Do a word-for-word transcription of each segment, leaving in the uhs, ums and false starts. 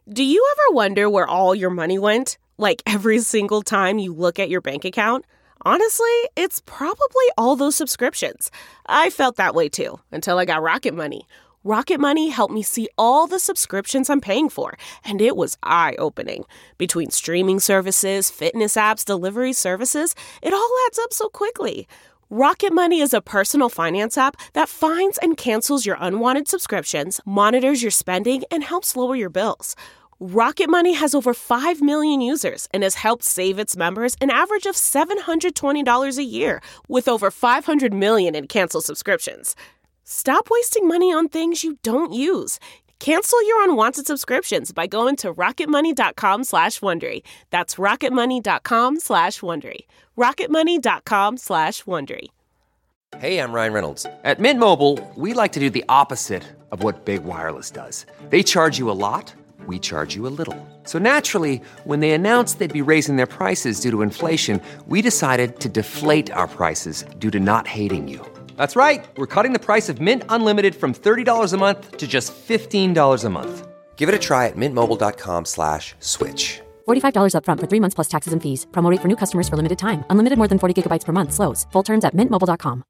Do you ever wonder where all your money went? Like every single time you look at your bank account? Honestly, it's probably all those subscriptions. I felt that way too, until I got Rocket Money. Rocket Money helped me see all the subscriptions I'm paying for, and it was eye-opening. Between streaming services, fitness apps, delivery services, it all adds up so quickly. Rocket Money is a personal finance app that finds and cancels your unwanted subscriptions, monitors your spending, and helps lower your bills. Rocket Money has over five million users and has helped save its members an average of seven hundred twenty dollars a year, with over five hundred million in canceled subscriptions. Stop wasting money on things you don't use. Cancel your unwanted subscriptions by going to rocketmoney.com slash Wondery. That's rocketmoney.com slash Wondery. rocketmoney.com slash Wondery. Hey, I'm Ryan Reynolds. At Mint Mobile, we like to do the opposite of what Big Wireless does. They charge you a lot. We charge you a little. So naturally, when they announced they'd be raising their prices due to inflation, we decided to deflate our prices due to not hating you. That's right. We're cutting the price of Mint Unlimited from thirty dollars a month to just fifteen dollars a month. Give it a try at mintmobile.com slash switch. forty-five dollars up front for three months plus taxes and fees. Promo rate for new customers for limited time. Unlimited more than forty gigabytes per month slows. Full terms at mint mobile dot com.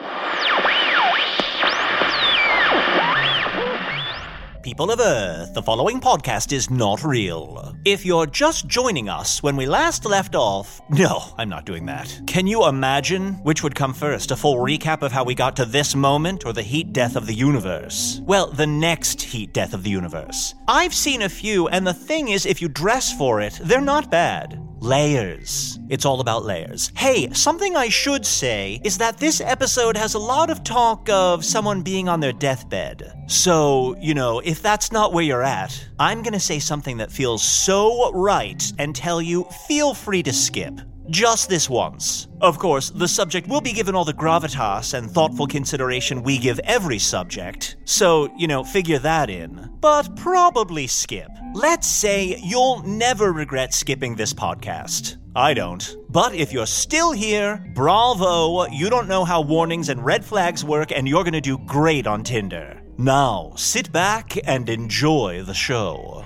People of Earth, the following podcast is not real. If you're just joining us when we last left off, no, I'm not doing that. Can you imagine which would come first, a full recap of how we got to this moment or the heat death of the universe? Well, the next heat death of the universe. I've seen a few, and the thing is, if you dress for it, they're not bad. Layers. It's all about layers. Hey, something I should say is that this episode has a lot of talk of someone being on their deathbed. So, you know, if that's not where you're at, I'm gonna say something that feels so right and tell you, feel free to skip. Just this once. Of course, the subject will be given all the gravitas and thoughtful consideration we give every subject, so, you know, figure that in. But probably skip. Let's say you'll never regret skipping this podcast. I don't. But if you're still here, bravo, you don't know how warnings and red flags work, and you're gonna do great on Tinder. Now, sit back and enjoy the show.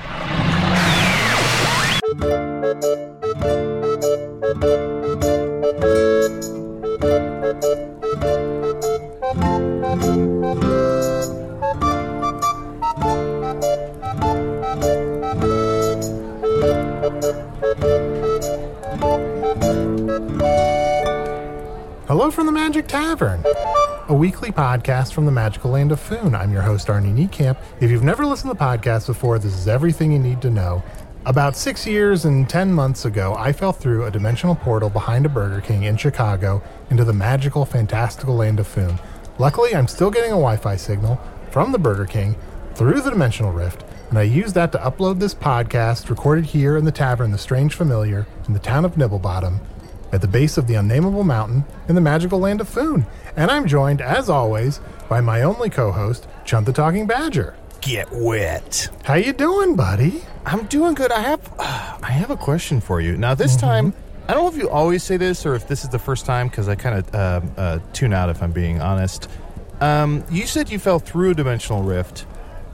Hello from the Magic Tavern, a weekly podcast from the magical land of Foon. I'm your host, Arnie Niekamp. If you've never listened to the podcast before, this is everything you need to know. About six years and ten months ago, I fell through a dimensional portal behind a Burger King in Chicago into the magical, fantastical land of Foon. Luckily, I'm still getting a Wi-Fi signal from the Burger King through the dimensional rift, and I used that to upload this podcast recorded here in the tavern, The Strange Familiar, in the town of Nibblebottom, at the base of the unnameable mountain in the magical land of Foon. And I'm joined, as always, by my only co-host, Chunt the Talking Badger. Get wet. How you doing, buddy? I'm doing good. I have uh, I have a question for you. Now, this mm-hmm. time, I don't know if you always say this or if this is the first time, because I kind of uh, uh, tune out if I'm being honest. Um, you said you fell through a dimensional rift.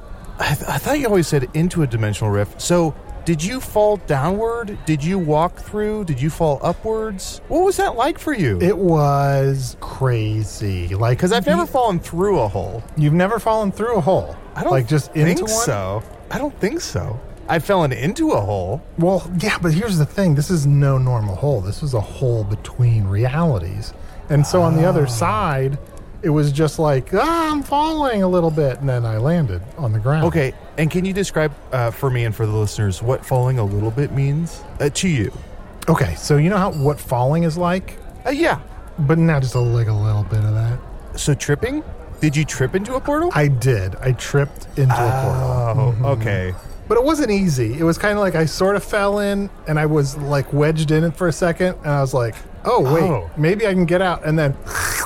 I, th- I thought you always said into a dimensional rift. So, did you fall downward? Did you walk through? Did you fall upwards? What was that like for you? It was crazy. Like, because I've never fallen through a hole. You've never fallen through a hole? I don't like just think into one? so. I don't think so. I've fallen into a hole. Well, yeah, but here's the thing. This is no normal hole. This was a hole between realities. And so oh. on the other side, it was just like, ah, I'm falling a little bit. And then I landed on the ground. Okay. And can you describe uh, for me and for the listeners what falling a little bit means uh, to you? Okay. So you know how what falling is like? Uh, yeah. But not just a, like a little bit of that. So tripping? Did you trip into a portal? I did. I tripped into oh, a portal. Oh, mm-hmm. okay. But it wasn't easy. It was kind of like I sort of fell in and I was like wedged in it for a second. And I was like, oh, wait, oh. maybe I can get out. And then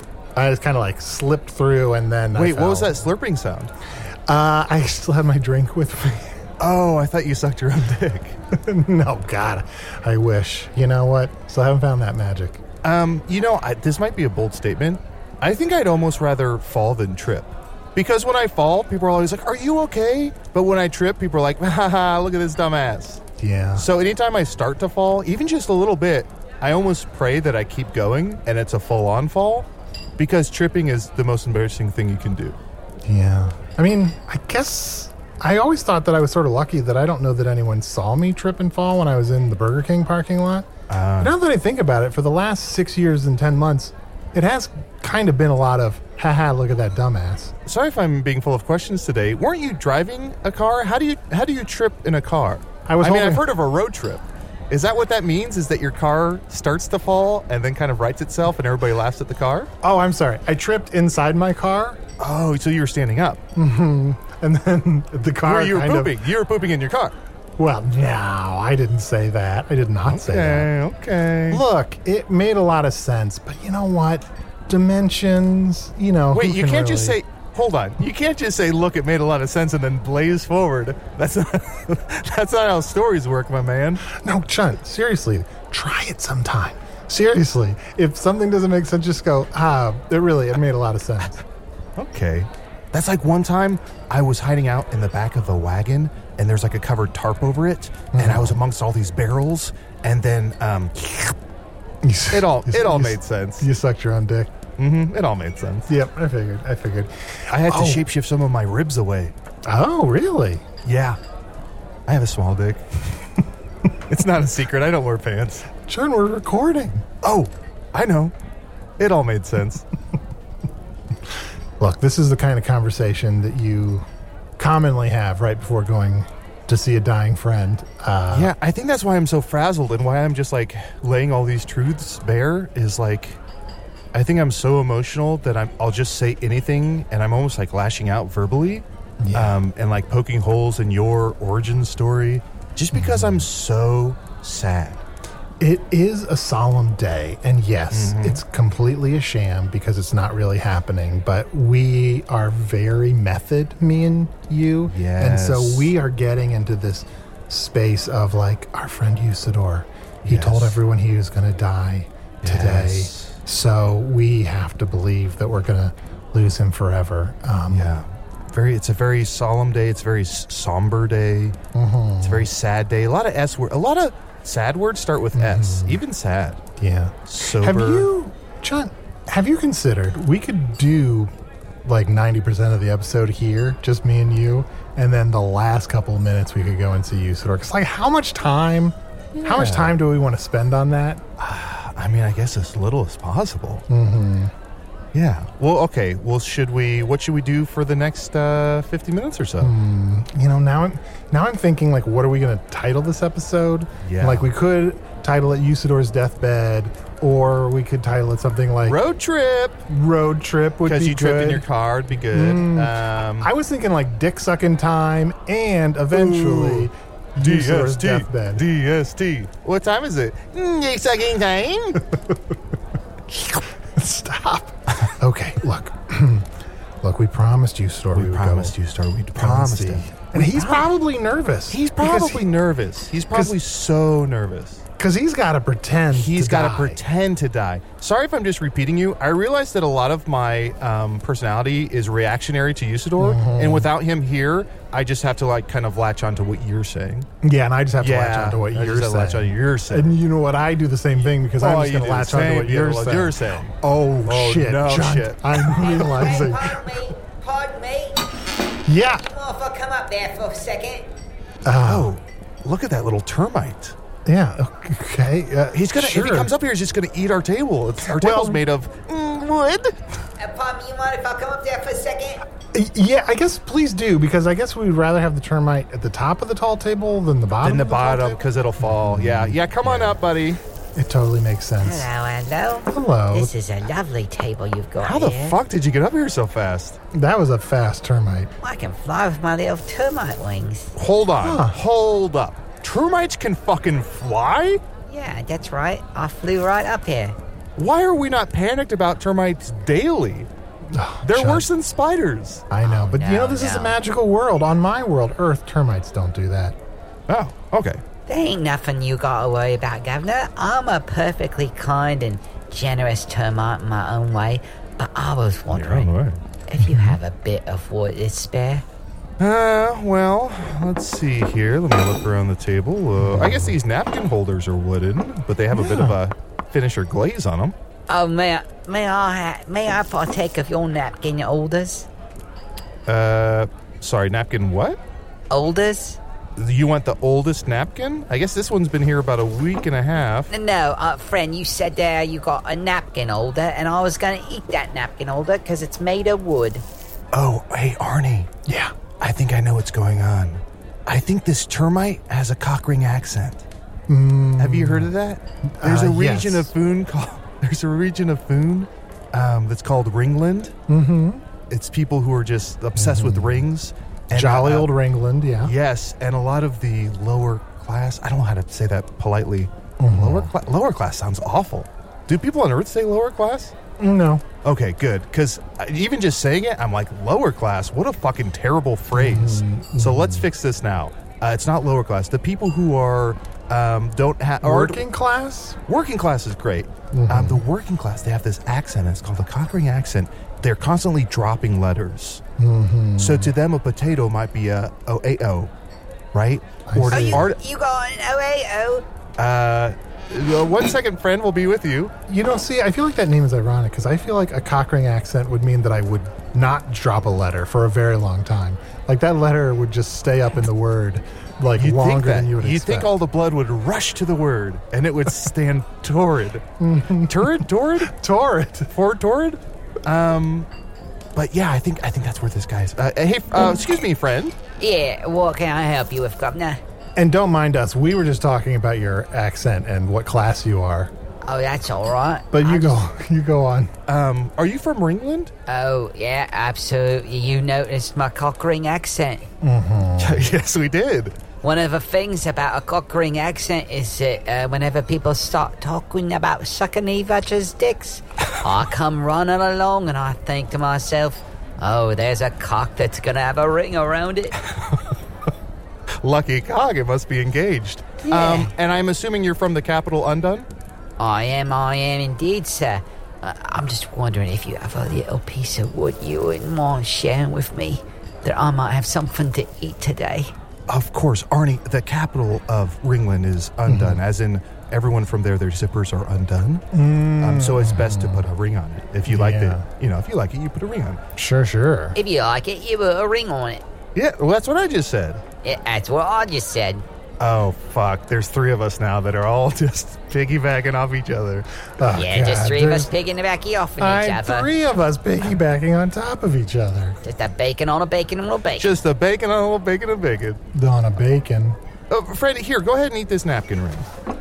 I just kind of like slipped through and then Wait, I fell. What was that slurping sound? Uh, I still had my drink with me. Oh, I thought you sucked your own dick. No, God, I wish. You know what? Still haven't found that magic. Um, you know, I, this might be a bold statement. I think I'd almost rather fall than trip. Because when I fall, people are always like, are you okay? But when I trip, people are like, haha, look at this dumbass. Yeah. So anytime I start to fall, even just a little bit, I almost pray that I keep going and it's a full-on fall, because tripping is the most embarrassing thing you can do. Yeah. I mean, I guess I always thought that I was sort of lucky that I don't know that anyone saw me trip and fall when I was in the Burger King parking lot. Uh, now that I think about it, for the last six years and ten months, it has kind of been a lot of, haha, look at that dumbass. Sorry if I'm being full of questions today. Weren't you driving a car? How do you how do you trip in a car? I was. I mean, holding- I've heard of a road trip. Is that what that means? Is that your car starts to fall and then kind of rights itself and everybody laughs at the car? Oh, I'm sorry. I tripped inside my car. Oh, so you were standing up. Mm-hmm. And then the car Where you were kind pooping. Of, you were pooping in your car. Well, no, I didn't say that. I did not okay, say that. Okay, okay. Look, it made a lot of sense, but you know what? Dimensions, you know. Wait, who you can can't really... just say, hold on. You can't just say, look, it made a lot of sense and then blaze forward. That's not, that's not how stories work, my man. No, Chunt, seriously, try it sometime. Seriously, if something doesn't make sense, just go, ah, it really, it made a lot of sense. Okay. That's like one time I was hiding out in the back of the wagon and there's like a covered tarp over it, mm-hmm. and I was amongst all these barrels, and then um, it all it all made sense. You sucked your own dick. Mm-hmm. It all made sense. Yep, I figured. I figured. I had to oh. shapeshift some of my ribs away. Oh, really? Yeah. I have a small dick. It's not a secret. I don't wear pants. John, we're recording. Oh, I know. It all made sense. Look, this is the kind of conversation that you commonly have right before going to see a dying friend. Uh, yeah, I think that's why I'm so frazzled and why I'm just like laying all these truths bare is like, I think I'm so emotional that I'm, I'll just say anything and I'm almost like lashing out verbally, yeah. um, and like poking holes in your origin story just because mm-hmm. I'm so sad. It is a solemn day, and yes, mm-hmm. it's completely a sham because it's not really happening, but we are very method, me and you. Yes. And so we are getting into this space of like our friend Usador. He yes. told everyone he was going to die today. Yes. So we have to believe that we're going to lose him forever. Um, yeah. Very. It's a very solemn day. It's a very somber day. Mm-hmm. It's a very sad day. A lot of S word. A lot of sad words start with mm-hmm. S. Even sad. Yeah. Sober. Have you, John, have you considered we could do like ninety percent of the episode here, just me and you, and then the last couple of minutes we could go and see Usador? Because like how much time, yeah. how much time do we want to spend on that? I mean, I guess as little as possible. Mm-hmm. Yeah. Well, okay. Well, should we? What should we do for the next uh, fifty minutes or so? Mm, you know, now I'm now I'm thinking like, what are we going to title this episode? Yeah. Like we could title it Usador's Deathbed, or we could title it something like Road Trip. Road Trip would be good. Because you trip in your car, it'd be good. Mm, um, I was thinking like Dick Sucking Time, and eventually Usador's Deathbed. D S T. What time is it? Dick Sucking Time. Stop. Okay, look. Look, we promised Usador we, we would promised go. Usador we promised him. And he's probably nervous. He's probably he, nervous. He's probably so nervous. Because he's got to pretend He's got to pretend to die. Sorry if I'm just repeating you. I realize that a lot of my um, personality is reactionary to Usador, mm-hmm. and without him here, I just have to like kind of latch onto what you're saying. Yeah, and I just have to yeah, latch onto what I you're just saying. Latch onto you're saying. And you know what? I do the same thing because oh, I'm just going to latch onto what you're saying. you're saying. Oh, oh shit. no John, shit. I'm realizing. Pardon me. Pardon me. Yeah. Well, if I come up there for a second. Uh, oh, look at that little termite. Yeah. Okay. Uh, he's gonna. sure. If he comes up here, he's just gonna eat our table. It's, our table's well, made of mm, wood. Uh, pardon me. You mind if I come up there for a second? Yeah, I guess please do, because I guess we'd rather have the termite at the top of the tall table than the bottom. Than the, of the bottom, because it'll fall. Yeah. Yeah. Come yeah. on up, buddy. It totally makes sense. Hello, hello. Hello. This is a lovely table you've got How here. the fuck did you get up here so fast? That was a fast termite. I can fly with my little termite wings. Hold on. Huh. Hold up. Termites can fucking fly? Yeah, that's right. I flew right up here. Why are we not panicked about termites daily? Oh, They're Chuck. worse than spiders. I know, but no, you know, this no. is a magical world. On my world, Earth, termites don't do that. Oh, okay. There ain't nothing you gotta worry about, Governor. I'm a perfectly kind and generous termite in my own way. But I was wondering, way. if you have a bit of wood to spare. Uh, well, let's see here. Let me look around the table. Uh, I guess these napkin holders are wooden, but they have a bit of a finish or glaze on them. Oh, may I, may I, ha- may I partake of your napkin holders? Uh, sorry, napkin what? Holders? You want the oldest napkin? I guess this one's been here about a week and a half. No, uh, friend, you said there you got a napkin holder, and I was gonna eat that napkin holder because it's made of wood. Oh, hey, Arnie. Yeah. I think I know what's going on. I think this termite has a cockring accent. Mm, Have you heard of that? There's uh, a region yes. of Foon called. There's a region of Foon um, that's called Ringland. Mm-hmm. It's people who are just obsessed mm-hmm. with rings. And, Jolly uh, old Ringland, yeah. Yes, and a lot of the lower class. I don't know how to say that politely. Mm-hmm. Lower cla- lower class sounds awful. Do people on Earth say lower class? No. Okay, good. Because even just saying it, I'm like, lower class? What a fucking terrible phrase. Mm-hmm. So let's fix this now. Uh, it's not lower class. The people who are, um, don't have... Working class? Working class is great. Mm-hmm. Um, the working class, they have this accent. It's called a cockring accent. They're constantly dropping letters. Mm-hmm. So to them, a potato might be a O A O, right? I Or see. Oh, you, art- you got an O A O? uh, uh, one second, friend, will be with you. You know, see, I feel like that name is ironic because I feel like a cockring accent would mean that I would not drop a letter for a very long time. Like that letter would just stay up in the word like You'd longer think that. than you would You'd expect. think all the blood would rush to the word, and it would stand torrid. Torrid? Torrid? Torrid. For torrid? Um, but yeah, I think I think that's where this guy's. Uh, hey, uh, excuse me, friend. Yeah, what can I help you with, Governor? And don't mind us. We were just talking about your accent and what class you are. Oh, that's all right. But you I go, just- you go on. Um, are you from Ringland? Oh, yeah, absolutely. You noticed my cockring accent. Yes, we did. One of the things about a cockring accent is that uh, whenever people start talking about sucking each other's dicks, I come running along and I think to myself, oh, there's a cock that's going to have a ring around it. Lucky cog, it must be engaged. Yeah. Um, and I'm assuming you're from the capital, Undone? I am, I am indeed, sir. Uh, I'm just wondering if you have a little piece of wood you wouldn't mind sharing with me, that I might have something to eat today. Of course, Arnie, the capital of Ringland is Undone, mm-hmm. as in everyone from there, their zippers are undone. Mm. Um, so it's best to put a ring on it. If you yeah. like it, you know, if you like it, you put a ring on it. Sure, sure. If you like it, you put a ring on it. Yeah, well, that's what I just said. Yeah, that's what I just said. Oh, fuck. There's three of us now that are all just piggybacking off each other. Oh, yeah, God, just three of there's- us picking the backy off of each I'm other. three of us piggybacking on top of each other. Just a bacon on a bacon on a bacon. Just a bacon on a little bacon and bacon. On a bacon. Oh, Freddie, here, go ahead and eat this napkin ring.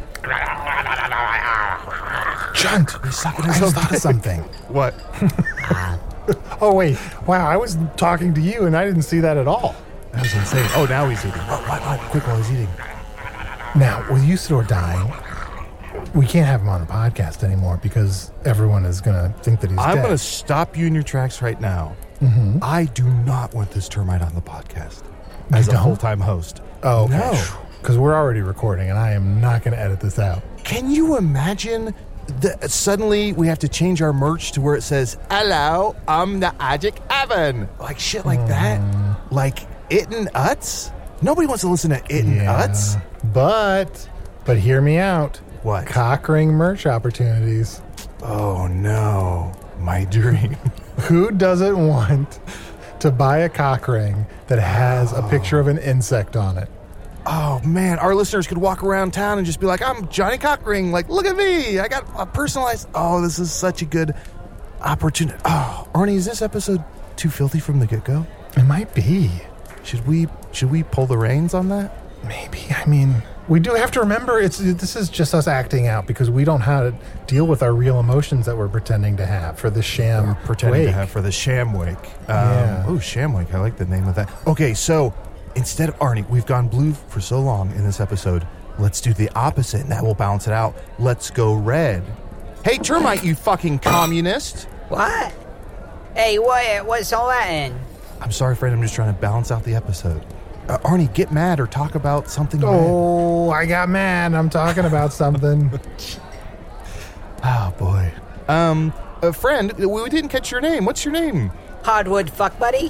Chunt, He's sucking I his just own thought of dick. something. What? Oh, wait. Wow, I was talking to you and I didn't see that at all. That was insane. Oh, now he's eating. Oh, what, what? Quick while he's eating. Now, with Usador dying, we can't have him on the podcast anymore because everyone is going to think that he's I'm dead. going to stop you in your tracks right now. Mm-hmm. I do not want this termite on the podcast You as a don't? full-time host. Oh, okay. No. Because we're already recording and I am not going to edit this out. Can you imagine that suddenly we have to change our merch to where it says, hello, I'm the Ajik Evan. Like shit like that? Like Itten Utz? Nobody wants to listen to Itten Utz. But, but hear me out. What? Cockring merch opportunities. Oh no, my dream. Who doesn't want to buy a cock ring that has a picture of an insect on it? Oh man, our listeners could walk around town and just be like, I'm Johnny Cockring. Like, look at me. I got a personalized. Oh, this is such a good opportunity. Oh, Arnie, is this episode too filthy from the get-go? It might be. Should we should we pull the reins on that? Maybe. I mean, we do have to remember it's this is just us acting out because we don't know how to deal with our real emotions that we're pretending to have for this sham We're pretending wake. to have for the sham wake. Um, Yeah. Oh, sham wake. I like the name of that. Okay, so instead of Arnie, we've gone blue for so long in this episode. Let's do the opposite, and that will balance it out. Let's go red. Hey, termite, you fucking communist! What? Hey, what? What's all that in? I'm sorry, friend. I'm just trying to balance out the episode. Uh, Arnie, get mad or talk about something red. Oh, I got mad. I'm talking about something. Oh boy. Um, a friend, we didn't catch your name. What's your name? Hardwood fuck buddy.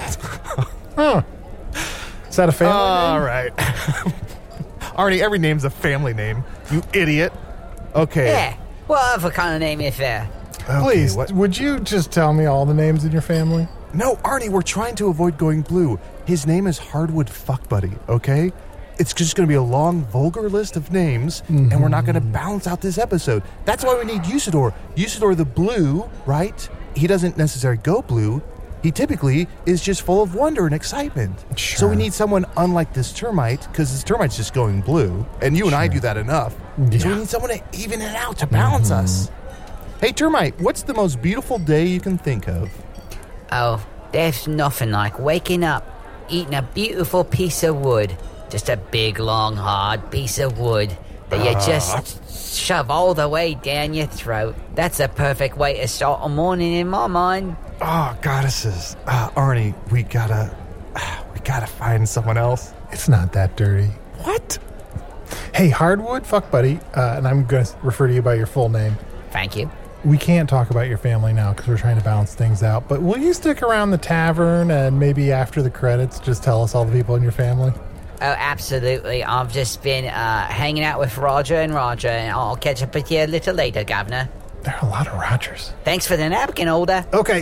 Huh. Is that a family All name? right. Arnie, every name's a family name, you idiot. Okay. Yeah. What other kind of name is there? Okay, Please, what- would you just tell me all the names in your family? No, Arnie, we're trying to avoid going blue. His name is Hardwood Fuck Buddy, okay? It's just going to be a long, vulgar list of names, mm-hmm. and we're not going to balance out this episode. That's why we need Usador. Usador the blue, right? He doesn't necessarily go blue. He typically is just full of wonder and excitement. Sure. So we need someone unlike this termite, because this termite's just going blue, and you and sure. I do that enough. Yeah. So we need someone to even it out, to balance mm-hmm. us. Hey, termite, what's the most beautiful day you can think of? Oh, there's nothing like waking up, eating a beautiful piece of wood. Just a big, long, hard piece of wood that you uh, just shove all the way down your throat. That's a perfect way to start a morning in my mind. Oh, goddesses. Uh, Arnie, we gotta... Uh, we gotta find someone else. It's not that dirty. What? Hey, Hardwood, fuck buddy, uh, and I'm going to refer to you by your full name. Thank you. We can't talk about your family now because we're trying to balance things out, but will you stick around the tavern and maybe after the credits just tell us all the people in your family? Oh, absolutely. I've just been uh, hanging out with Roger and Roger, and I'll catch up with you a little later, Governor. There are a lot of Rogers. Thanks for the napkin, Older. Okay.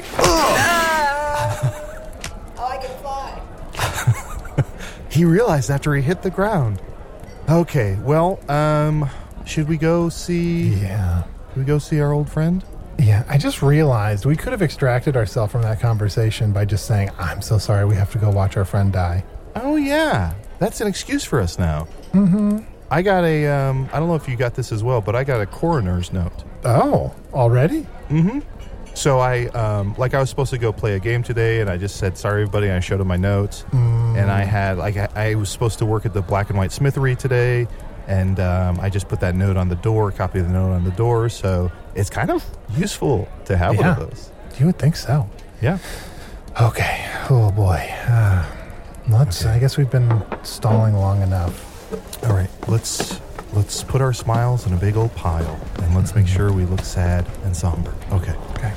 Ah! Oh, I can fly. He realized after he hit the ground. Okay, well, um, should we go see... Yeah. Should we go see our old friend? Yeah, I just realized we could have extracted ourselves from that conversation by just saying, I'm so sorry, we have to go watch our friend die. Oh, yeah. That's an excuse for us now. Mm-hmm. I got a, um, I don't know if you got this as well, but I got a coroner's note. Oh, already? Mm-hmm. So I, um, like I was supposed to go play a game today, and I just said, sorry, everybody, and I showed him my notes. Mm. And I had, like, I, I was supposed to work at the Black and White Smithery today, and um, I just put that note on the door, copy of the note on the door, so it's kind of useful to have yeah. one of those. You would think so. Yeah. Okay. Oh, boy. Uh, let's, okay. I guess we've been stalling long enough. All right, let's let's put our smiles in a big old pile, and let's make sure we look sad and somber. Okay. Okay.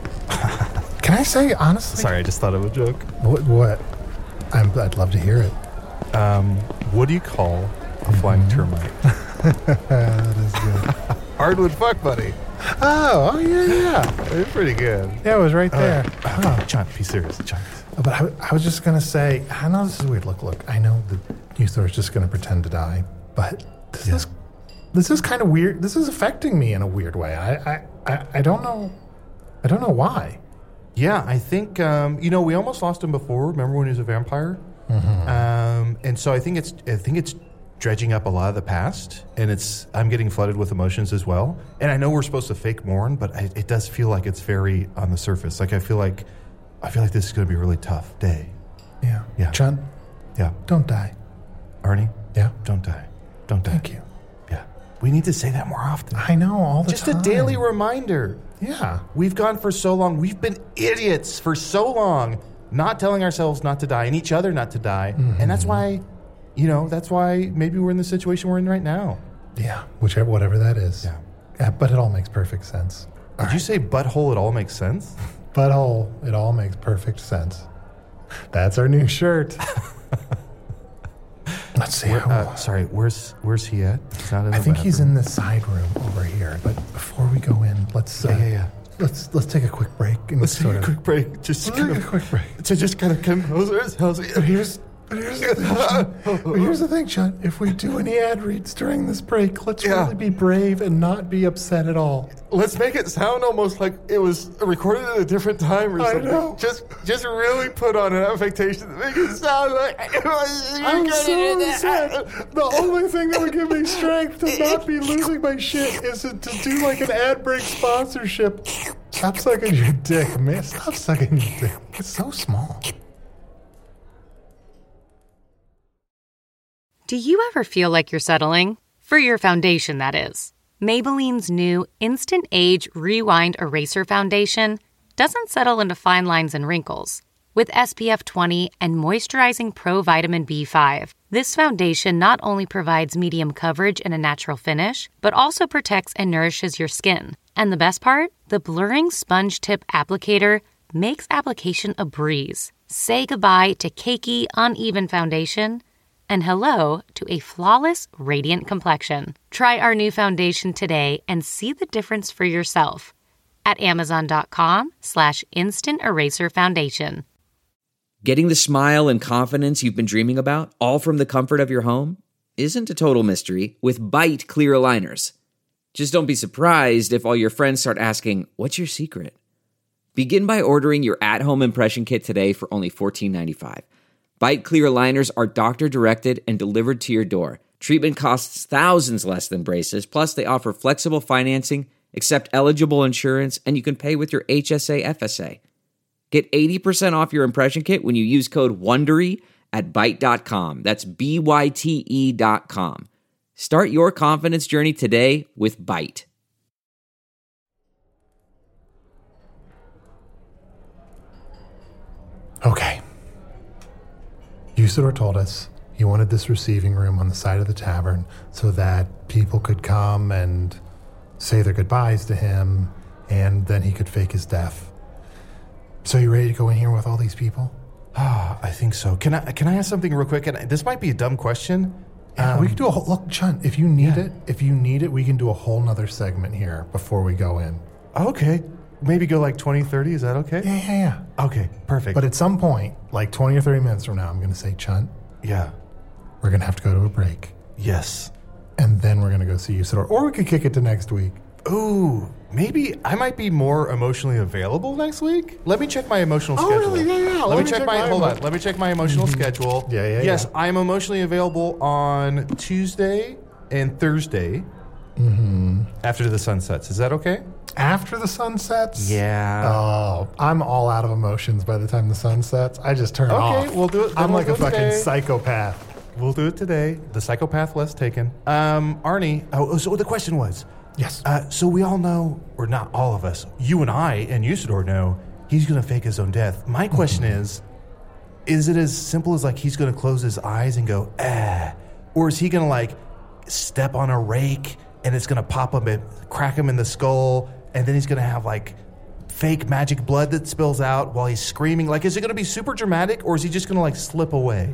Can I say, honestly? Sorry, I just thought of a joke. What? What? I'm, I'd love to hear it. Um, what do you call a flying mm-hmm. termite? That is good. Hardwood fuck buddy. Oh, oh yeah, yeah. It's pretty good. Yeah, it was right there. Uh, okay, oh. John, be serious, John. But I, I was just going to say, I know this is weird. Look, look, I know the Usador is just going to pretend to die, but this yeah. is this is kind of weird. This is affecting me in a weird way. I, I, I, I don't know. I don't know why. Yeah, I think, um, you know, we almost lost him before. Remember when he was a vampire? Mm-hmm. Um, and so I think it's I think it's dredging up a lot of the past, and it's I'm getting flooded with emotions as well. And I know we're supposed to fake mourn, but I, it does feel like it's very on the surface. Like I feel like I feel like this is going to be a really tough day. Yeah. Yeah. John. Yeah. Don't die. Arnie. Yeah. Don't die. Don't die. Thank you. Yeah. We need to say that more often. I know, all the Just time. a daily reminder. Yeah. We've gone for so long. We've been idiots for so long, not telling ourselves not to die and each other not to die. Mm-hmm. And that's why, you know, that's why maybe we're in the situation we're in right now. Yeah. Whichever, whatever that is. Yeah. Yeah, but it all makes perfect sense. Did right. you say butthole? It all makes sense? Butthole. It all makes perfect sense. That's our new shirt. Let's see. Where, how, uh, sorry, where's where's he at? He's not in I the think bathroom. he's in the side room over here. But before we go in, let's uh, yeah, yeah, yeah. Let's let's take a quick break. And let's sort take a of, quick break. Just let's kind take of, a quick break to just kind of compose ourselves. But here's but here's the thing, Sean. But here's the thing, Sean. If we do any ad reads during this break, let's yeah. really be brave and not be upset at all. Let's make it sound almost like it was recorded at a different time or I something. know. Just just really put on an affectation to make it sound like it was. I'm so upset. The only thing that would give me strength to not be losing my shit is to, to do like an ad break sponsorship. Stop sucking your dick, man. Stop sucking your dick. It's so small. Do you ever feel like you're settling? For your foundation, that is. Maybelline's new Instant Age Rewind Eraser Foundation doesn't settle into fine lines and wrinkles. With S P F twenty and moisturizing Pro Vitamin B five, this foundation not only provides medium coverage and a natural finish, but also protects and nourishes your skin. And the best part? The blurring sponge tip applicator makes application a breeze. Say goodbye to cakey, uneven foundation and hello to a flawless, radiant complexion. Try our new foundation today and see the difference for yourself at amazon.com slash instant eraser foundation. Getting the smile and confidence you've been dreaming about, all from the comfort of your home, isn't a total mystery with Byte clear aligners. Just don't be surprised if all your friends start asking, what's your secret? Begin by ordering your at-home impression kit today for only fourteen ninety-five. Byte clear aligners are doctor-directed and delivered to your door. Treatment costs thousands less than braces, plus they offer flexible financing, accept eligible insurance, and you can pay with your H S A F S A. Get eighty percent off your impression kit when you use code WONDERY at byte dot com. That's B Y T E dot com. Start your confidence journey today with Byte. Okay. Usador told us he wanted this receiving room on the side of the tavern so that people could come and say their goodbyes to him, and then he could fake his death. So you ready to go in here with all these people? Ah, I think so. Can I can I ask something real quick? And this might be a dumb question. Yeah, um, we can do a whole look, Chunt. If you need yeah. it, if you need it, we can do a whole nother segment here before we go in. Okay. Maybe go like twenty, thirty. Is that okay? Yeah, yeah, yeah. Okay, perfect. But at some point, like twenty or thirty minutes from now, I'm going to say, Chunt, yeah, we're going to have to go to a break. Yes. And then we're going to go see Usador. Or we could kick it to next week. Ooh, maybe I might be more emotionally available next week. Let me check my emotional Oh, schedule. really? Yeah, yeah. Let, Let me check, check my, my hold on. Let me check my emotional mm-hmm. schedule. Yeah, yeah, Yes, yeah. I'm emotionally available on Tuesday and Thursday mm-hmm. after the sun sets. Is that okay? After the sun sets? Yeah. Oh, I'm all out of emotions by the time the sun sets. I just turn okay, off. Okay, we'll do it. I'm we'll like do a it fucking today. psychopath. We'll do it today. The psychopath less taken. Um, Arnie, oh, so the question was... Yes. Uh, so we all know, or not all of us, you and I and Usador know, he's going to fake his own death. My question mm-hmm. is, is it as simple as like he's going to close his eyes and go, ah, or is he going to like step on a rake and it's going to pop him and crack him in the skull, and then he's going to have like fake magic blood that spills out while he's screaming? Like, is it going to be super dramatic, or is he just going to like slip away?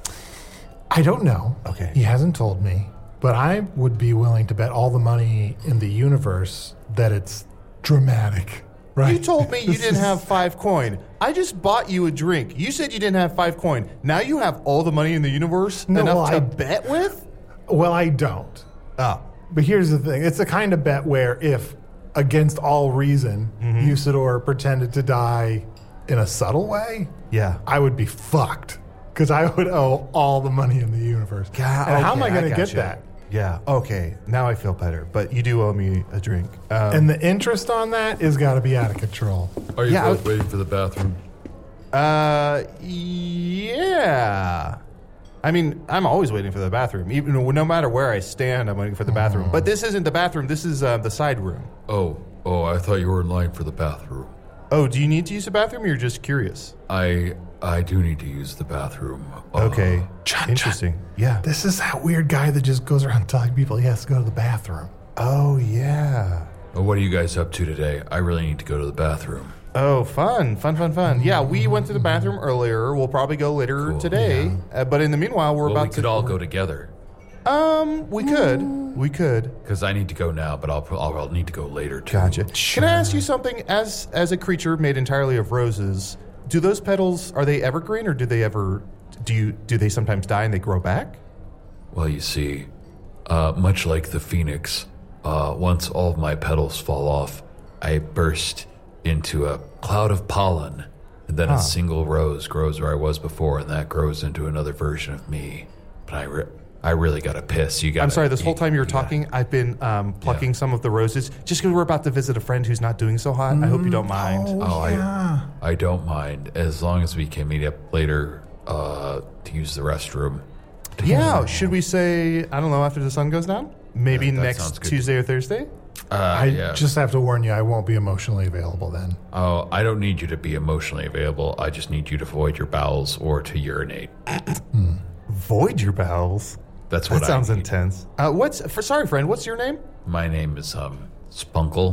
I don't know. Okay. He hasn't told me. But I would be willing to bet all the money in the universe that it's dramatic, right? You told me you didn't have five coin. I just bought you a drink. You said you didn't have five coin. Now you have all the money in the universe no, enough well, to I, bet with? Well, I don't. Oh. But here's the thing. It's the kind of bet where if, against all reason, mm-hmm. Usador pretended to die in a subtle way, yeah, I would be fucked. Because I would owe all the money in the universe. God, and okay, how am I going to get you. that? Yeah, okay. Now I feel better. But you do owe me a drink. Um, and the interest on that is got to be out of control. Are you yeah, both waiting for the bathroom? Uh, yeah. I mean, I'm always waiting for the bathroom. Even no matter where I stand, I'm waiting for the bathroom. Mm. But this isn't the bathroom. This is uh, the side room. Oh, oh, I thought you were in line for the bathroom. Oh, do you need to use the bathroom, or you're just curious? I I do need to use the bathroom. Uh, okay. John, Interesting. John, yeah. This is that weird guy that just goes around telling people he has to go to the bathroom. Oh, yeah. Well, what are you guys up to today? I really need to go to the bathroom. Oh, fun, fun, fun, fun. Yeah, we went to the bathroom earlier. We'll probably go later Cool. today. Yeah. Uh, but in the meanwhile, we're well, about we could to... all go together. Um, we could. We could. Because I need to go now, but I'll, I'll I'll need to go later too. Gotcha. Sure. Can I ask you something? As as a creature made entirely of roses, do those petals, are they evergreen, or do they ever do you do they sometimes die and they grow back? Well, you see, uh, much like the phoenix, uh, once all of my petals fall off, I burst into a cloud of pollen, and then huh. a single rose grows where I was before, and that grows into another version of me. But I. Re- I really gotta piss. You got. I'm sorry. This whole time you were you talking, gotta, I've been um, plucking yeah. some of the roses just because we're about to visit a friend who's not doing so hot. Mm, I hope you don't mind. Oh, oh yeah. I, I don't mind as long as we can meet up later uh, to use the restroom. Yeah. Should we say I don't know after the sun goes down? Maybe that, that next Tuesday or Thursday. Uh, I yeah. just have to warn you, I won't be emotionally available then. Oh, I don't need you to be emotionally available. I just need you to void your bowels or to urinate. mm. Void your bowels. That's what that sounds I need. intense. Uh, what's for? Sorry, friend. What's your name? My name is um Spunkle.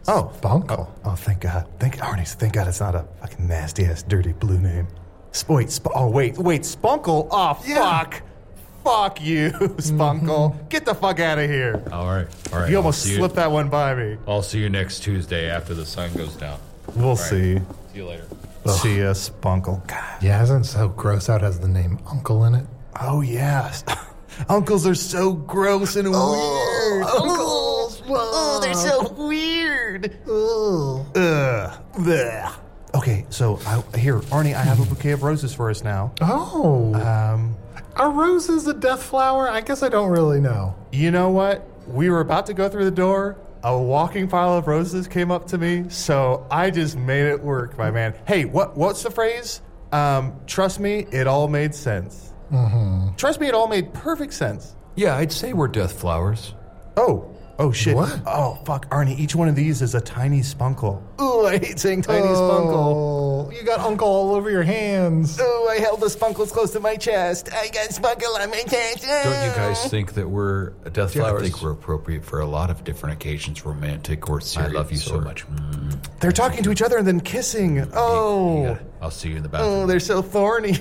Oh, Spunkle. Oh, oh, thank God. Thank Arnie. Thank God it's not a fucking nasty ass, dirty blue name. Sp- wait, sp- oh wait, wait, Spunkle. Oh Yeah. fuck, fuck you, Spunkle. Mm-hmm. Get the fuck out of here. All right, all right. You I'll almost see slipped that one by me. I'll see you next Tuesday after the sun goes down. We'll All right. see. See you later. See ya, Spunkle. God. Yeah, isn't So Gross Out has the name Uncle in it? Oh yes, uncles are so gross and weird. Uncles, oh, they're so weird. Ugh. Blech. Okay, so I, here, Arnie, I have a bouquet of roses for us now. Oh. Um, Are roses a death flower? I guess I don't really know. you know what? We were about to go through the door. A walking pile of roses came up to me, so I just made it work, my man. Hey, what? What's the phrase? Um, trust me, it all made sense. Mm-hmm. Trust me, it all made perfect sense. Yeah, I'd say we're death flowers. Oh, oh shit. What? Oh, fuck, Arnie, each one of these is a tiny spunkle. Ooh, I hate saying tiny spunkle. Oh, you got Uncle all over your hands. Ooh, I held the spunkles close to my chest. I got spunkle on my chest. Don't you guys think that we're death Yeah, I flowers? I think think we're appropriate for a lot of different occasions, romantic or serious. I love you so or- much. Mm. They're talking to each other and then kissing. Oh. You gotta- I'll see you in the bathroom. Oh, they're so thorny.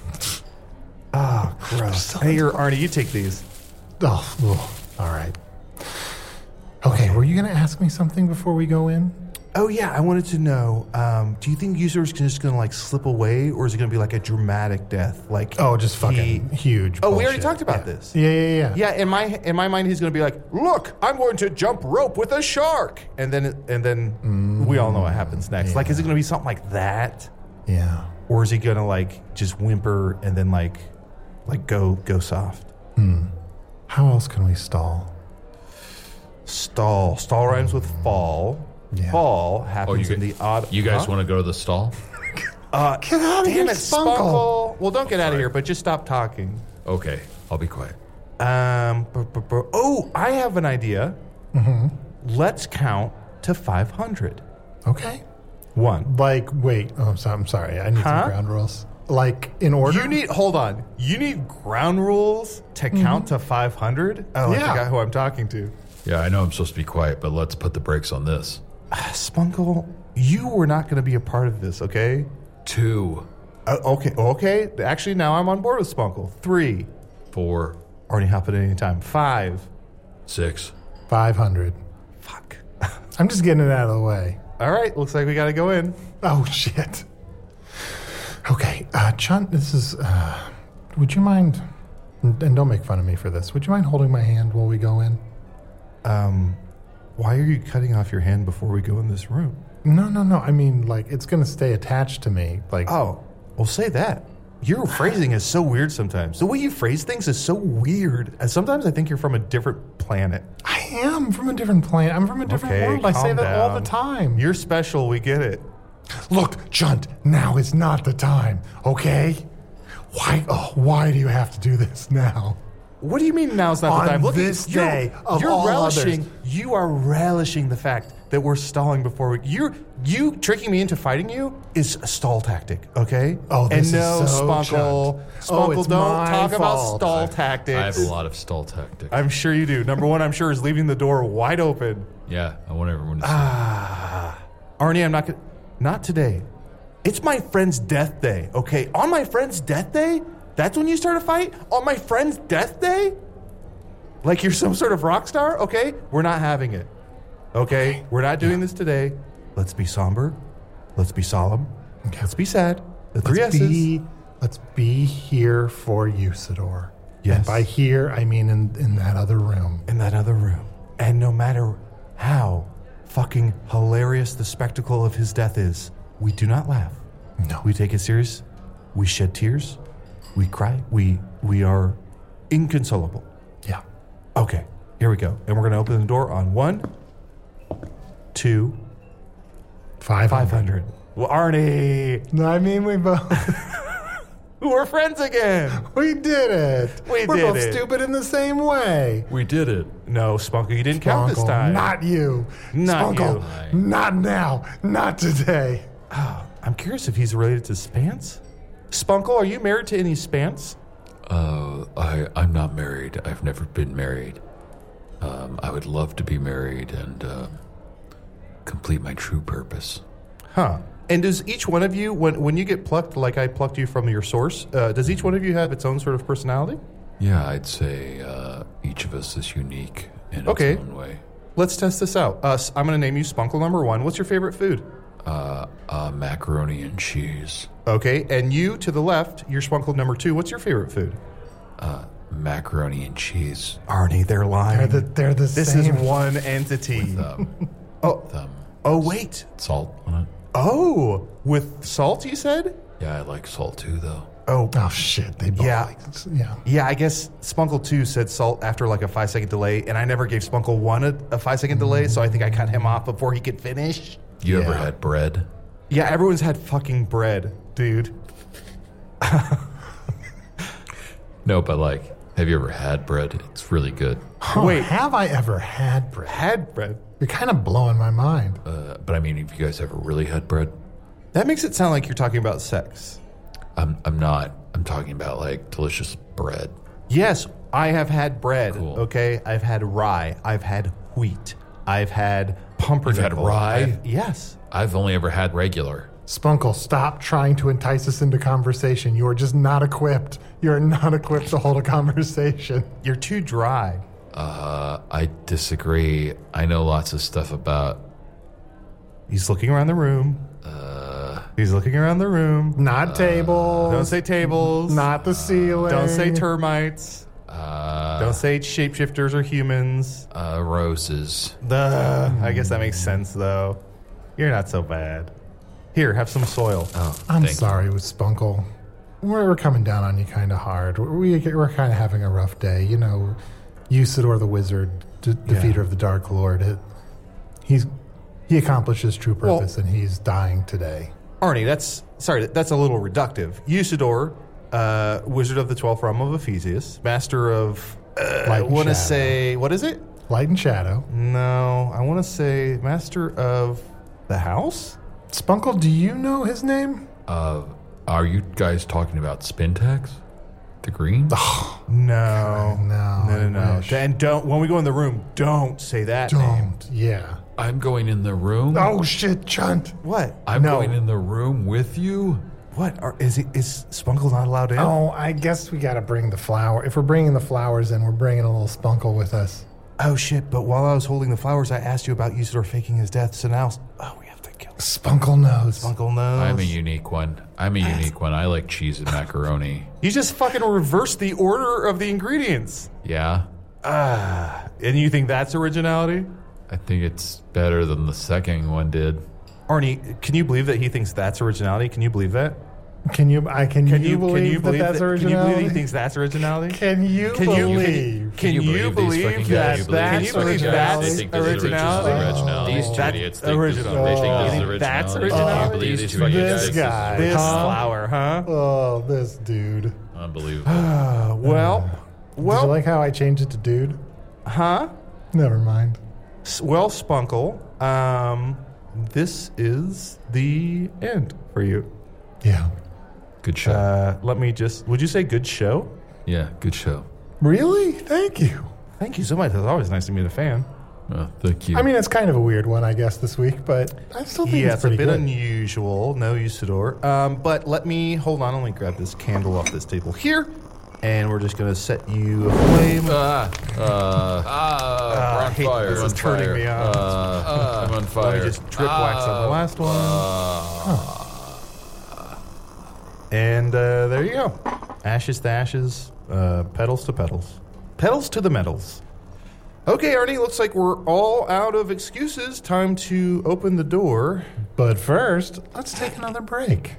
Oh, gross. Hey, here, Arnie, you take these. Oh, oh, all right. Okay, were you going to ask me something before we go in? Oh, yeah, I wanted to know, um, do you think users are just going to, like, slip away, or is it going to be, like, a dramatic death? Like, Oh, just fucking he- huge Oh, we already bullshit. talked about Yeah. this. Yeah, yeah, yeah. Yeah, in my in my mind, he's going to be like, "Look, I'm going to jump rope with a shark," and then and then we all know what happens next. Yeah. Like, is it going to be something like that, Yeah. or is he going to like just whimper and then like like go go soft? How else can we stall? Stall. Stall rhymes with fall. Yeah. Fall Oh, happens you, in the odd. you guys Huh? want to go to the stall? Uh, Get out of damn here, it, Spunkle. Spunkle. Well, don't get out of here, but just stop talking. Okay, I'll be quiet. Um. br- br- br- Oh, I have an idea. Mm-hmm. Let's count to five hundred. Okay. One. Like, wait. Oh, I'm sorry. I'm sorry. I need Huh? some ground rules. Like, in order? You need, hold on. You need ground rules to count to five hundred? Oh, I Yeah. forgot who I'm talking to. Yeah, I know I'm supposed to be quiet, but let's put the brakes on this. Spunkle, you were not going to be a part of this, okay? Two, Uh, okay, okay. Actually, now I'm on board with Spunkle. Three. four, Already hop at any time. Five. six. five hundred. Fuck. I'm just getting it out of the way. All right, looks like we got to go in. Oh, shit. Okay, uh, Chunt, this is, uh, would you mind, and don't make fun of me for this, would you mind holding my hand while we go in? Um, why are you cutting off your hand before we go in this room? No, no, no. I mean, like, it's going to stay attached to me. Like, Oh, well, say that. Your phrasing is so weird sometimes. The way you phrase things is so weird. And sometimes I think you're from a different planet. I am from a different planet. I'm from a different Okay, world. I say calm that all the down. time. You're special. We get it. Look, Chunt, now is not the time, okay? Why, oh, why do you have to do this now? What do you mean now's not On the time? Look, this you're, day of you're all relishing. others. You are relishing the fact that we're stalling before we. You're you tricking me into fighting you is a stall tactic, okay? Oh, this and no, is so Spunkle, Chunt. Oh, Spunkle, it's don't my talk about fault. stall tactics. I have a lot of stall tactics. I'm sure you do. Number one, I'm sure is leaving the door wide open. yeah, I want everyone to see. Ah, Arnie, I'm not gonna. Not today. It's my friend's death day, okay? On my friend's death day, that's when you start a fight? On my friend's death day? Like you're some sort of rock star? Okay, we're not having it. Okay, we're not doing this today. Let's be somber. Let's be solemn. Okay. Let's be sad. The three let's S's. be, let's be here for Usador. Yes. And by here, I mean in, in that other room. In that other room. And no matter how fucking hilarious the spectacle of his death is, we do not laugh. No. We take it serious. We shed tears. We cry. We we are inconsolable. Yeah. Okay, here we go. And we're going to open the door on one, two, five five hundred. Well, Arnie, No, I mean, we both, we're friends again. we did it. We We're did both it. stupid in the same way. We did it. No, Spunkle, you didn't count this Spunkle, time. Not you. Not Spunkle, not now. Not today. Oh, I'm curious if he's related to Spance. Spunkle, are you married to any Spance? Uh, I, I'm not married. I've never been married. Um, I would love to be married, and um, complete my true purpose. Huh. And does each one of you, when when you get plucked, like I plucked you from your source, uh, does each one of you have its own sort of personality? Yeah, I'd say uh, each of us is unique in Okay. its own way. Let's test this out. Uh, I'm going to name you Spunkle number one. What's your favorite food? Uh, uh, macaroni and cheese. Okay, and you to the left, you're Spunkle number two. What's your favorite food? Uh, macaroni and cheese. Arnie, they're lying. They're the, they're the this same. is one entity. With, um, oh, with, um, oh, wait. salt on it. Oh, with salt, you said? Yeah, I like salt too, though. Oh, Oh, shit. They both Yeah. like Yeah. yeah, I guess Spunkle two said salt after like a five second delay, and I never gave Spunkle one a, a five second delay, so I think I cut him off before he could finish. You ever Yeah. had bread? Yeah, everyone's had fucking bread, dude. No, but like, have you ever had bread? It's really good. Huh, Wait. have I ever had bread? Had bread. You're kind of blowing my mind. Uh, but I mean, have you guys ever really had bread? That makes it sound like you're talking about sex. I'm, I'm not. I'm talking about like delicious bread. Yes, I have had bread, Cool. okay? I've had rye. I've had wheat. I've had pumpernickel. You've had rye? I've- yes. I've only ever had regular. Spunkle, stop trying to entice us into conversation. You are just not equipped. You're not equipped to hold a conversation. You're too dry. Uh, I disagree. I know lots of stuff about. He's looking around the room. Uh, He's looking around the room. Not tables. Don't say tables. Not the ceiling. Don't say termites. uh, Don't say shapeshifters or humans. uh, roses. The I guess that makes sense though. You're not so bad. Here, have some soil. Oh, I'm thank sorry with Spunkle. We're, we're coming down on you kind of hard. We, we're kind of having a rough day. You know, Usador the wizard, de- defeater of the Dark Lord, it, he's he accomplished his true Well- purpose, and he's dying today. Arnie, that's sorry, that's a little reductive. Usador, uh, wizard of the twelfth realm of Ephesius, master of uh, I Light and want to shadow. say what is it? Light and shadow. No, I want to say master of the house. Spunkle, do you know his name? Uh, are you guys talking about Spintax? The green? No, no, no, no, I no. wish. And don't when we go in the room, don't say that name. Don't. Yeah. I'm going in the room. Oh shit, Chunt. What? I'm no. going in the room with you. What are, is it? Is Spunkle not allowed in? Oh, I guess we got to bring the flower. If we're bringing the flowers in, we're bringing a little Spunkle with us. Oh shit! But while I was holding the flowers, I asked you about Usador faking his death. So now, oh, we have to kill Spunkle knows. Spunkle knows. I'm a unique one. I'm a unique one. I like cheese and macaroni. You just fucking reversed the order of the ingredients. Yeah, Ah, and you think that's originality? I think it's better than the second one did. Arnie, can you believe that he thinks that's originality? Can you believe that? Can you? I can. Can you, you believe, can you believe that that's that, originality? Can you believe he thinks that's originality? Can you Can you- believe? can you- Can you believe these fucking that guys? that's Can you believe originality? They think this is Originality? originality. These two That's idiots think original. this is, they think Oh. this is You think that's originality. originality? Can you believe these fucking This guys? This is guy. This Huh? flower, huh? Oh, this dude. unbelievable. Uh, well, Did you well, like how I changed it to dude? huh? Never mind. S- Well, Spunkle, um, this is the end for you. Yeah. Good show. Uh, let me just, would you say good show? yeah, good show. Really? Thank you. Thank you so much. It's always nice to meet a fan. Uh, thank you. I mean, it's kind of a weird one, I guess, this week, but I still think Yeah, it's it's a pretty bit good. unusual. No Usador. Um, but let me, hold on, let me grab this candle off this table here. And we're just going to set you aflame. Ah, uh, ah, Ah, we're I on hate fire. this. I'm It's on turning fire. me on. Uh, I'm on fire. Let me just drip wax on the last one. Uh, And uh, there you go. Ashes to ashes, uh, petals to petals. Petals to the metals. Okay, Arnie, looks like we're all out of excuses. Time to open the door. But first, let's take another break.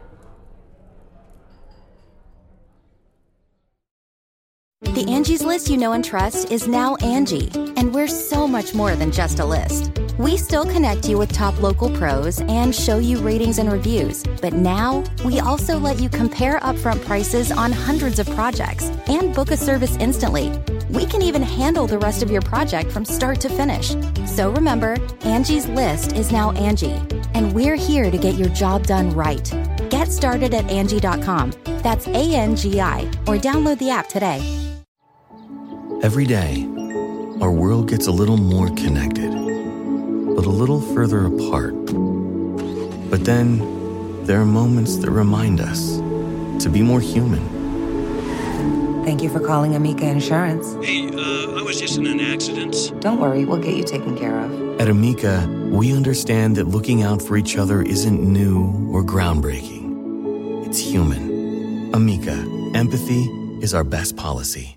The Angie's List you know and trust is now Angie, and we're so much more than just a list. We still connect you with top local pros and show you ratings and reviews, but now we also let you compare upfront prices on hundreds of projects and book a service instantly. We can even handle the rest of your project from start to finish. So remember, Angie's List is now Angie, and we're here to get your job done right. Get started at Angie dot com. That's A N G I, or download the app today. Every day, our world gets a little more connected, but a little further apart. But then, there are moments that remind us to be more human. Thank you for calling Amica Insurance. Hey, uh, I was just in an accident. Don't worry, we'll get you taken care of. At Amica, we understand that looking out for each other isn't new or groundbreaking. It's human. Amica, empathy is our best policy.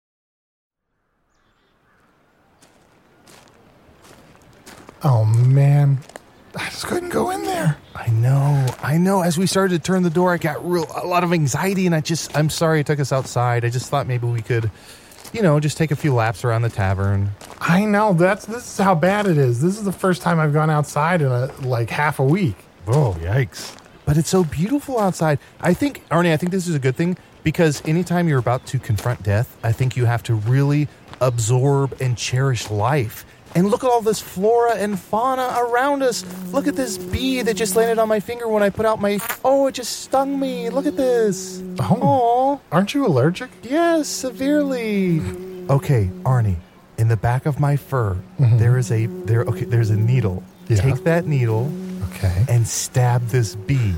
Oh, man. I just couldn't go in there. I know, I know. As we started to turn the door, I got real a lot of anxiety, and I just, I'm sorry it took us outside. I just thought maybe we could, you know, just take a few laps around the tavern. I know, that's this is how bad it is. This is the first time I've gone outside in a, like half a week. Oh, yikes. But it's so beautiful outside. I think, Arnie, I think this is a good thing, because anytime you're about to confront death, I think you have to really absorb and cherish life. And look at all this flora and fauna around us. Look at this bee that just landed on my finger when I put out my... Oh, it just stung me. Look at this. Oh, Aww. Aren't you allergic? Yes, severely. Okay, Arnie, in the back of my fur, mm-hmm. there is a... there. Okay, there's a needle. Yeah. Take that needle okay. and stab this bee.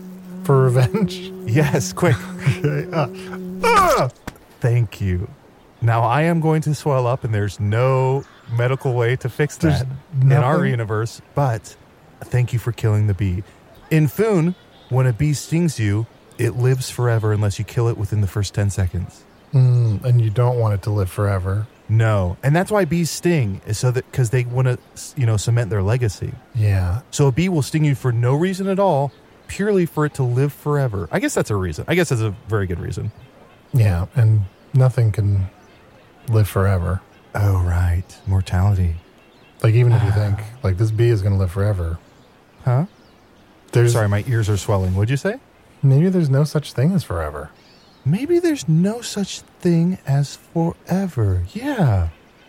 For revenge? Yes, quick. Okay. Uh, uh! Thank you. Now, I am going to swell up, and there's no medical way to fix that in our universe, but thank you for killing the bee. In Foon, when a bee stings you, it lives forever unless you kill it within the first ten seconds. Mm, and you don't want it to live forever. No. And that's why bees sting, is so that because they want to, you know, cement their legacy. Yeah. So a bee will sting you for no reason at all, purely for it to live forever. I guess that's a reason. I guess that's a very good reason. Yeah, and nothing can live forever. Oh, right. Mortality. Like, even if you think, like, this bee is going to live forever. Huh? There's, Sorry, my ears are swelling. What'd you say? Maybe there's no such thing as forever. Maybe there's no such thing as forever. Yeah.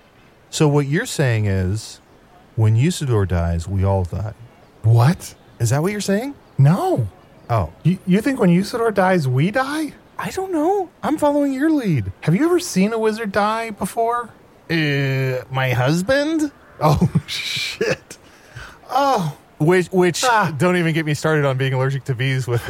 So what you're saying is, when Usador dies, we all die. What? Is that what you're saying? No. Oh. You, you think when Usador dies, we die? I don't know. I'm following your lead. Have you ever seen a wizard die before? Uh, my husband? Oh, shit. Oh. Which, which ah. don't even get me started on being allergic to bees with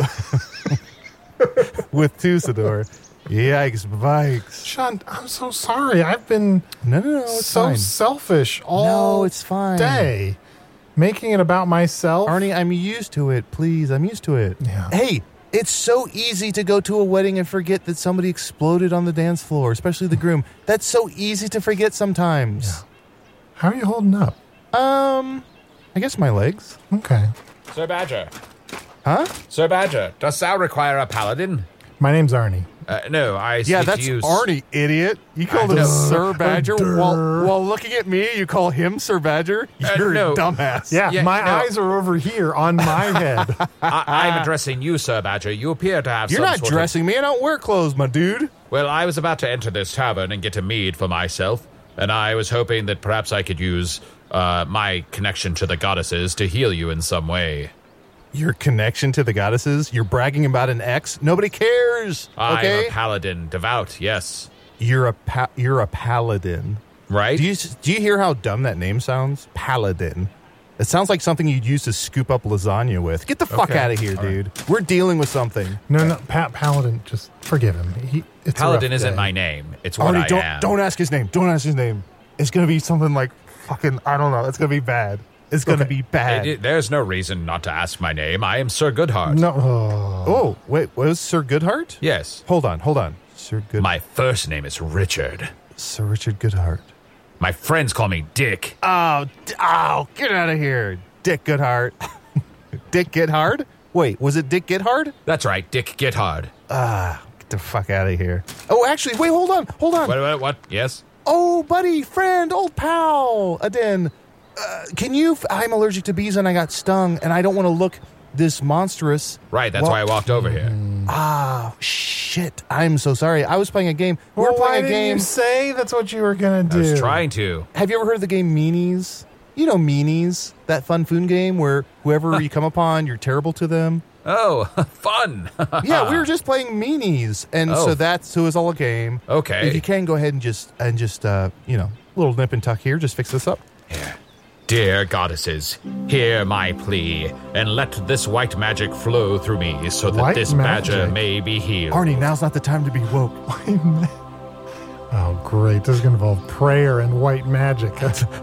with Usador. Yikes, bikes. Sean, I'm so sorry. I've been no, no, no, it's so fine. selfish all no, it's fine. day. Making it about myself. Arnie, I'm used to it. Please, I'm used to it. Yeah. Hey, it's so easy to go to a wedding and forget that somebody exploded on the dance floor, especially the groom. That's so easy to forget sometimes. Yeah. How are you holding up? Um, I guess my legs. Okay. Sir Badger. Huh? Sir Badger, dost thou require a paladin? My name's Arnie. Uh, no, I Yeah, speak that's to you. Arnie, idiot. You called him know. Sir Badger Uh, while, while looking at me, you call him Sir Badger? Uh, You're no. a dumbass. Yeah, Yeah, my no. eyes are over here on my head. I, I'm addressing you, Sir Badger. You appear to have You're some not sort dressing me. I don't wear clothes, my dude. Of... Well, I was about to enter this tavern and get a mead for myself, and I was hoping that perhaps I could use uh, my connection to the goddesses to heal you in some way. Your connection to the goddesses? You're bragging about an ex? Nobody cares. Okay? I'm a paladin, devout, yes. You're a pa- you're a paladin, right? Do you do you hear how dumb that name sounds? Paladin. It sounds like something you'd use to scoop up lasagna with. Get the fuck Okay. out of here, All dude. Right. We're dealing with something. No, no, pa- Paladin, just forgive him. He, it's Paladin a rough isn't day. my name. It's what Arnie, I don't, am. Don't ask his name. Don't ask his name. It's going to be something like fucking, I don't know. It's going to be bad. It's going to Okay. be bad. It- it- there's no reason not to ask my name. I am Sir Goodhart. No. Oh. Oh, wait. Was Sir Goodhart? Yes. Hold on. Hold on. Sir Good. My first name is Richard. Sir Richard Goodhart. My friends call me Dick. Oh, d- oh, get out of here. Dick Goodhart. Dick Goodhart? Wait, was it Dick Goodhart? That's right, Dick Githard. Ah, get the fuck out of here. Oh, actually, wait, hold on. Hold on. What, what, what? Yes? Oh, buddy, friend, old pal, Adin. Uh, can you... F- I'm allergic to bees and I got stung and I don't want to look this monstrous. Right, that's Well- why I walked over here. Ah, shit. I'm so sorry. I was playing a game. We Well, were why playing a didn't game. you say that's what you were going to I do? was trying to. Have you ever heard of the game Meanies? You know Meanies, that fun food game where whoever you come upon, you're terrible to them. Oh, fun. Yeah, we were just playing Meanies, and Oh. so that's so it's all a game. Okay. If you can, go ahead and just and just uh, you know, little nip and tuck here. Just fix this up. Here. Dear goddesses, hear my plea, and let this white magic flow through me so that White this magic? badger may be healed. Arnie, now's not the time to be woke. Oh, great. This is going to involve prayer and white magic.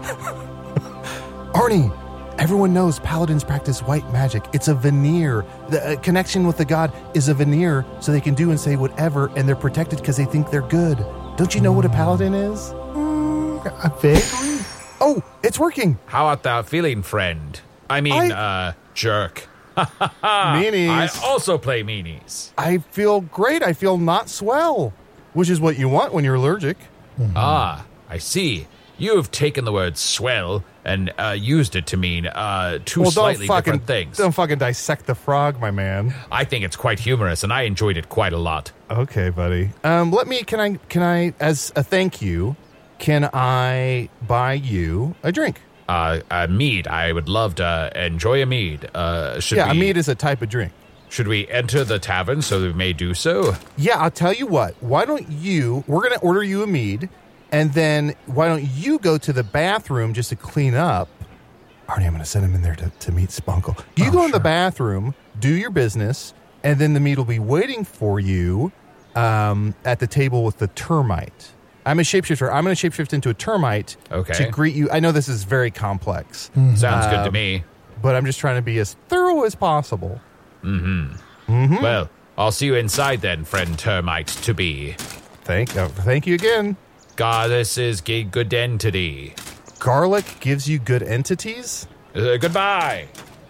Arnie, everyone knows paladins practice white magic. It's a veneer. The uh, connection with the god is a veneer, so they can do and say whatever, and they're protected because they think they're good. Don't you know what a paladin is? Mm, vaguely. Oh, it's working. How art thou feeling, friend? I mean, I- uh, jerk. Meanies. I also play meanies. I feel great. I feel not swell, which is what you want when you're allergic. Mm-hmm. Ah, I see. You've taken the word swell and uh, used it to mean uh, two Well, don't slightly fucking, different things. Don't fucking dissect the frog, my man. I think it's quite humorous, and I enjoyed it quite a lot. Okay, buddy. Um, let me. Can I? Can I? As a thank you, can I buy you a drink? Uh, a mead. I would love to enjoy a mead. Uh, should yeah, we, a mead is a type of drink. Should we enter the tavern so we may do so? Yeah, I'll tell you what. Why don't you? We're gonna order you a mead, and then why don't you go to the bathroom just to clean up? Arnie, I'm gonna send him in there to, to meet Spunkle. You Oh, go in the sure. bathroom, do your business, and then the mead will be waiting for you um, at the table with the termite. I'm a shapeshifter. I'm going to shapeshift into a termite Okay. to greet you. I know this is very complex. Sounds good to Um, me. But I'm just trying to be as thorough as possible. Mm-hmm. Mm-hmm. Well, I'll see you inside then, friend termite to be. Thank, uh, thank you again. Goddesses give good entity. Garlic gives you good entities? Uh, goodbye.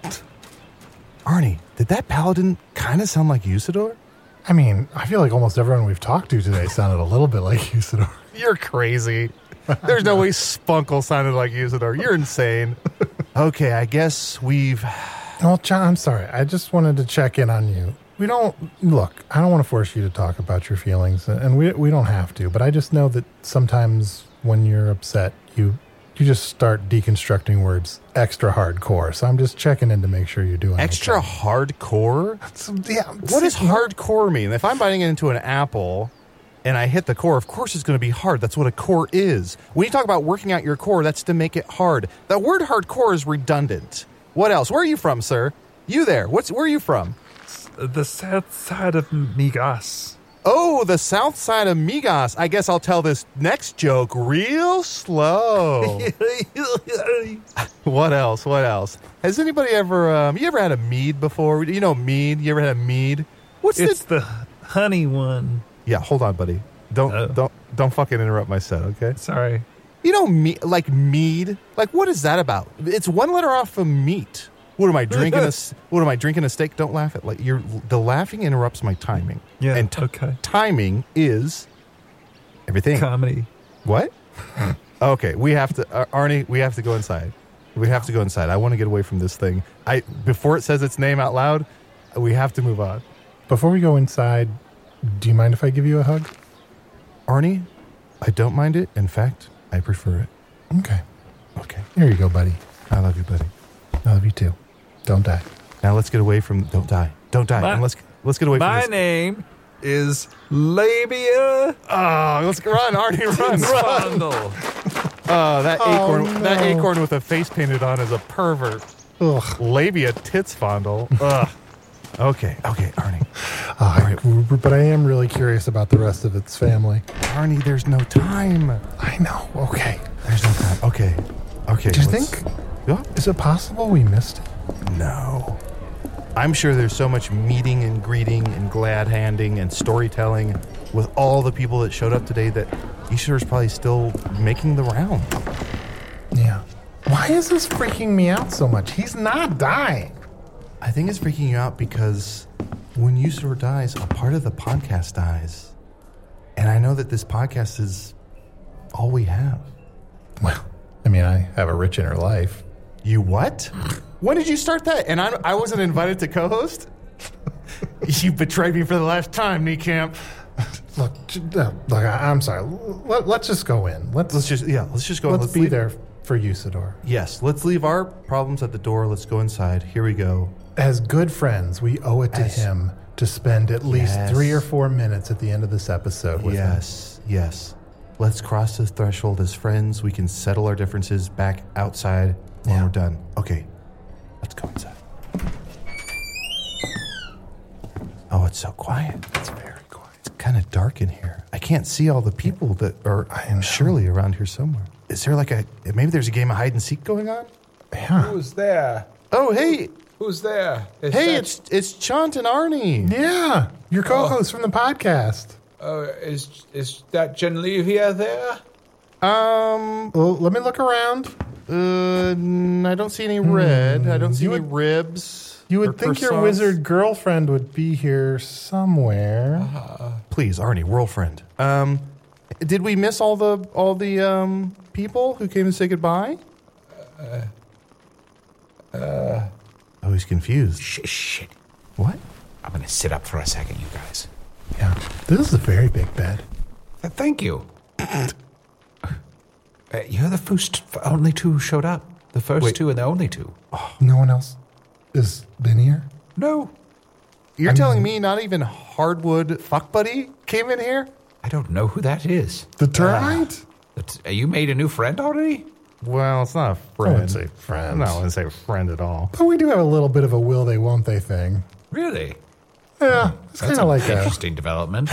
Arnie, did that paladin kind of sound like Usador? I mean, I feel like almost everyone we've talked to today sounded a little bit like Usador. You're crazy. There's no way Spunkle sounded like Usador. You're insane. Okay, I guess we've... Well, John, I'm sorry. I just wanted to check in on you. We don't... Look, I don't want to force you to talk about your feelings, and we we don't have to, but I just know that sometimes when you're upset, you you just start deconstructing words extra hardcore. So I'm just checking in to make sure you're doing Extra okay. hardcore? Yeah. What does hardcore mean? If I'm biting into an apple and I hit the core, of course it's going to be hard. That's what a core is. When you talk about working out your core, that's to make it hard. The word hardcore is redundant. What else? Where are you from, sir? You there. What's Where are you from? The south side of Migas. Oh, the south side of Migas. I guess I'll tell this next joke real slow. What else? What else? Has anybody ever, um, you ever had a mead before? You know mead? You ever had a mead? What's It's the... the honey one. Yeah, hold on, buddy. Don't, Oh. don't, don't fucking interrupt my set, okay? Sorry. You know, me, like mead? Like, what is that about? It's one letter off of meat. What am I drinking? a, s- what am I drinking? A steak? Don't laugh at like you're. The laughing interrupts my timing. Yeah, and t- okay. timing is everything. Comedy. What? Okay, we have to, uh, Arnie. We have to go inside. We have to go inside. I want to get away from this thing. I before it says its name out loud, we have to move on. Before we go inside, do you mind if I give you a hug? Arnie, I don't mind it. In fact, I prefer it. Okay. Okay. Here you go, buddy. I love you, buddy. I love you too. Don't die. Now let's get away from. Don't die. Don't die. My- and let's let's get away from My this. name is Labia. Oh, let's run, Arnie, run, run. Rundle. Oh, that Oh, acorn, no. that acorn with a face painted on is a pervert. Ugh. Labia tits fondle. Ugh. Okay, okay, Arnie. Oh, but I am really curious about the rest of its family. Arnie, there's no time. I know. Okay. There's no time. Okay, okay. Do you let's- think? Yeah. Is it possible we missed it? No. I'm sure there's so much meeting and greeting and glad handing and storytelling with all the people that showed up today that Ishur's probably still making the round. Yeah. Why is this freaking me out so much? He's not dying. I think it's freaking you out because when Usador dies, a part of the podcast dies. And I know that this podcast is all we have. Well, I mean, I have a rich inner life. You what? When did you start that? And I, I wasn't invited to co-host? You betrayed me for the last time, Kneecamp. Look, j- uh, look, I, I'm sorry. Let, let's just go in. Let's Let's just, yeah, let's just go. let's, be leave- there for Usador. Yes, let's leave our problems at the door. Let's go inside. Here we go. As good friends, we owe it to As- him to spend at least Yes. three or four minutes at the end of this episode with him. Yes, yes. Let's cross the threshold as friends. We can settle our differences back outside when Yeah. we're done. Okay, let's go inside. Oh, it's so quiet. It's very quiet. It's kind of dark in here. I can't see all the people that are surely around here somewhere. Is there like a, maybe there's a game of hide and seek going on? Yeah. Who's there? Oh, hey. Who's there? Is hey, that- it's it's Chant and Arnie. Yeah, your co-host from the podcast. Oh, is is that Genlevia there? Um, Well, let me look around. uh, n- I don't see any red. I don't see You any would- ribs. You or would think your croissants. wizard girlfriend would be here somewhere. Please, Arnie, world friend. Um, did we miss all the all the um people who came to say goodbye? Uh, uh, oh, he's confused. Shit, shit. What? I'm gonna sit up for a second, you guys. Yeah, this is a very big bed. Uh, thank you. uh, you're the first, only two who showed up. The first Wait. two and the only two. No one else has been here? No, You're I'm- telling me not even Hardwood Fuck Buddy came in here? I don't know who that is. The termite? But, uh, you made a new friend already? Well, it's not a I friend. wouldn't say friend. No, I wouldn't say friend at all. But we do have a little bit of a will they, won't they thing. Really? Yeah, it's That's kind of like an a... interesting development.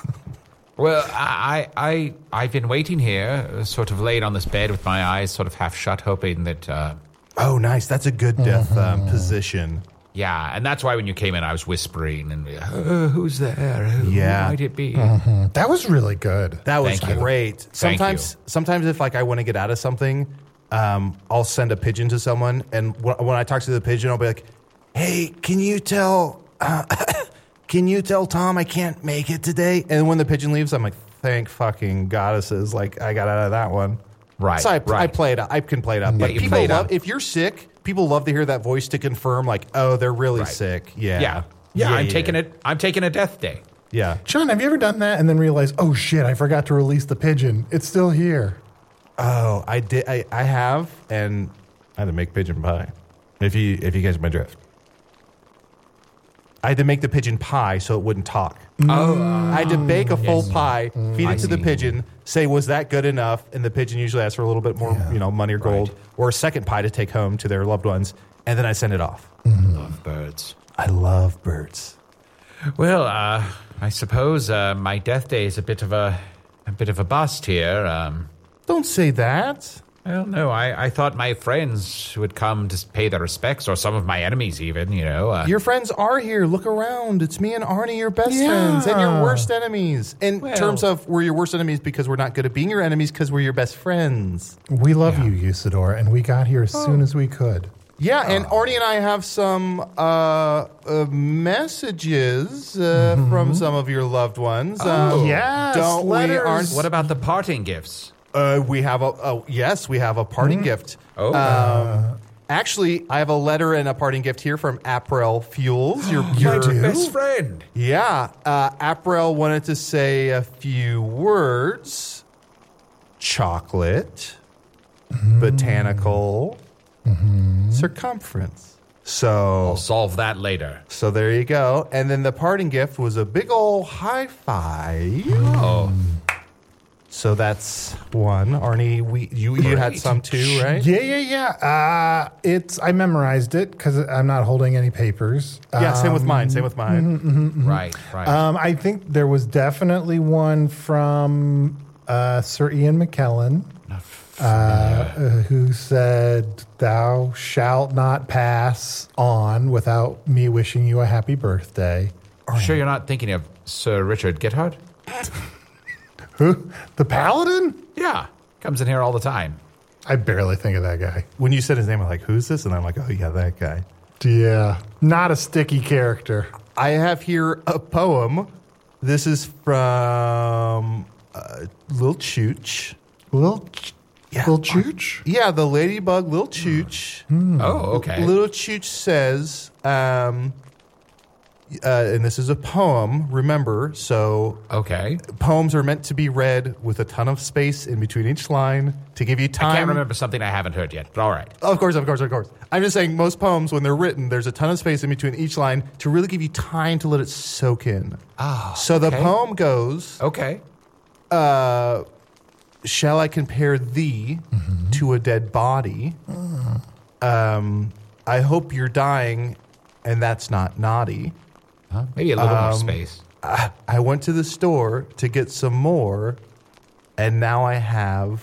Well, I, I, I, I've been waiting here, uh, sort of laid on this bed with my eyes sort of half shut, hoping that, uh, Oh, nice. That's a good death um, position. yeah, and that's why when you came in, I was whispering and, uh, who's there? Who, Yeah. who might it be? Mhm. That was really good. That was Thank you. great. Thank Sometimes, sometimes if like I want to get out of something, um, I'll send a pigeon to someone, and wh- when I talk to the pigeon, I'll be like, "Hey, can you tell, uh, can you tell Tom I can't make it today?" And when the pigeon leaves, I'm like, "Thank fucking goddesses! Like I got out of that one." Right, So I, right. I play it. I can play it up. But you people play it love up. if you're sick. People love to hear that voice to confirm, like, "Oh, they're really Right. sick." Yeah, Yeah. Yeah, I'm taking it. I'm taking a death day. Yeah. John, have you ever done that and then realized, oh shit, I forgot to release the pigeon. It's still here. Oh, I did. I, I have, and I had to make pigeon pie. If you if you catch my drift, I had to make the pigeon pie so it wouldn't talk. Oh, I had to bake a full yes. pie, feed I it to the see. pigeon, say was that good enough, and the pigeon usually asks for a little bit more, you know, money or gold, or a second pie to take home to their loved ones, and then I send it off. love birds. I love birds. Well, uh, I suppose uh, my death day is a bit of a, a bit of a bust here. Um, Don't say that. well, no, I, I thought my friends would come to pay their respects, or some of my enemies, even. You know, uh, Your friends are here. Look around. It's me and Arnie, your best Yeah. friends, and your worst enemies. In Well- terms of we're your worst enemies because we're not good at being your enemies because we're your best friends. We love you, Usador, and we got here as soon as we could. Yeah, and Arnie and I have some uh, uh, messages uh, from some of your loved ones. Oh. Um, Yes, don't we? letters. Aren't, what about the parting gifts? uh, we have a oh yes, we have a parting gift. Oh. Um, actually, I have a letter and a parting gift here from April Fuels. Your, My your best friend. Yeah, uh, April wanted to say a few words. Chocolate, botanical, circumference. So, I'll solve that later. so there you go. And then the parting gift was a big old high five. Oh, So that's one. Arnie, we you you had Great. some too, right? Yeah, yeah, yeah. Uh, it's I memorized it because I'm not holding any papers. Yeah, same with Um, mine. Same with mine. right, right. Um, I think there was definitely one from uh, Sir Ian McKellen, uh, uh, who said, "Thou shalt not pass on without me wishing you a happy birthday." Sure, you're not thinking of Sir Richard Githard? Who? The Paladin? Yeah, comes in here all the time. I barely think of that guy. When you said his name, I'm like, who's this? And I'm like, oh yeah, that guy. Yeah, not a sticky character. I have here a poem. This is from uh, Lil Chooch. Lil, Ch- Yeah. Lil Chooch? Yeah, the ladybug Lil Chooch. Oh, okay. Little Chooch says, um, uh, and this is a poem, remember, so Okay. poems are meant to be read with a ton of space in between each line to give you time. I can't remember something I haven't heard yet, but all right. Of course, of course, of course. I'm just saying most poems, when they're written, there's a ton of space in between each line to really give you time to let it soak in. Ah, So the okay. poem goes, Okay. uh, shall I compare thee to a dead body? Um, I hope you're dying, and that's not naughty. Huh? Maybe a little um, more space. I, I went to the store to get some more, and now I have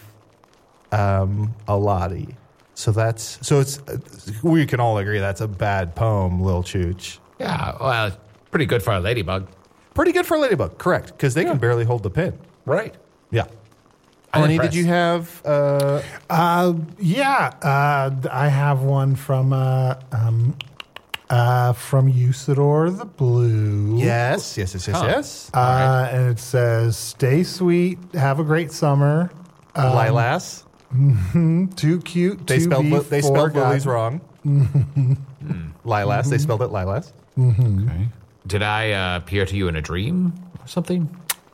um, a lottie. So that's so it's we can all agree that's a bad poem, Lil Chooch. Yeah, well, pretty good for a ladybug. Pretty good for a ladybug, correct? Because they yeah. can barely hold the pen. Right. Yeah. I'm Arnie, impressed. did you have? Uh, uh, yeah, uh, I have one from uh, um, uh, from Usador the Blue. Yes, yes, yes, yes, huh. yes. Uh, right. And it says, "Stay sweet, have a great summer." Um, Lilas. Mm-hmm, too cute. They to spelled be li- they spelled forgotten. lilies wrong. mm. Lilas. They spelled it lilas. Mm-hmm. Okay. Did I uh, appear to you in a dream or something?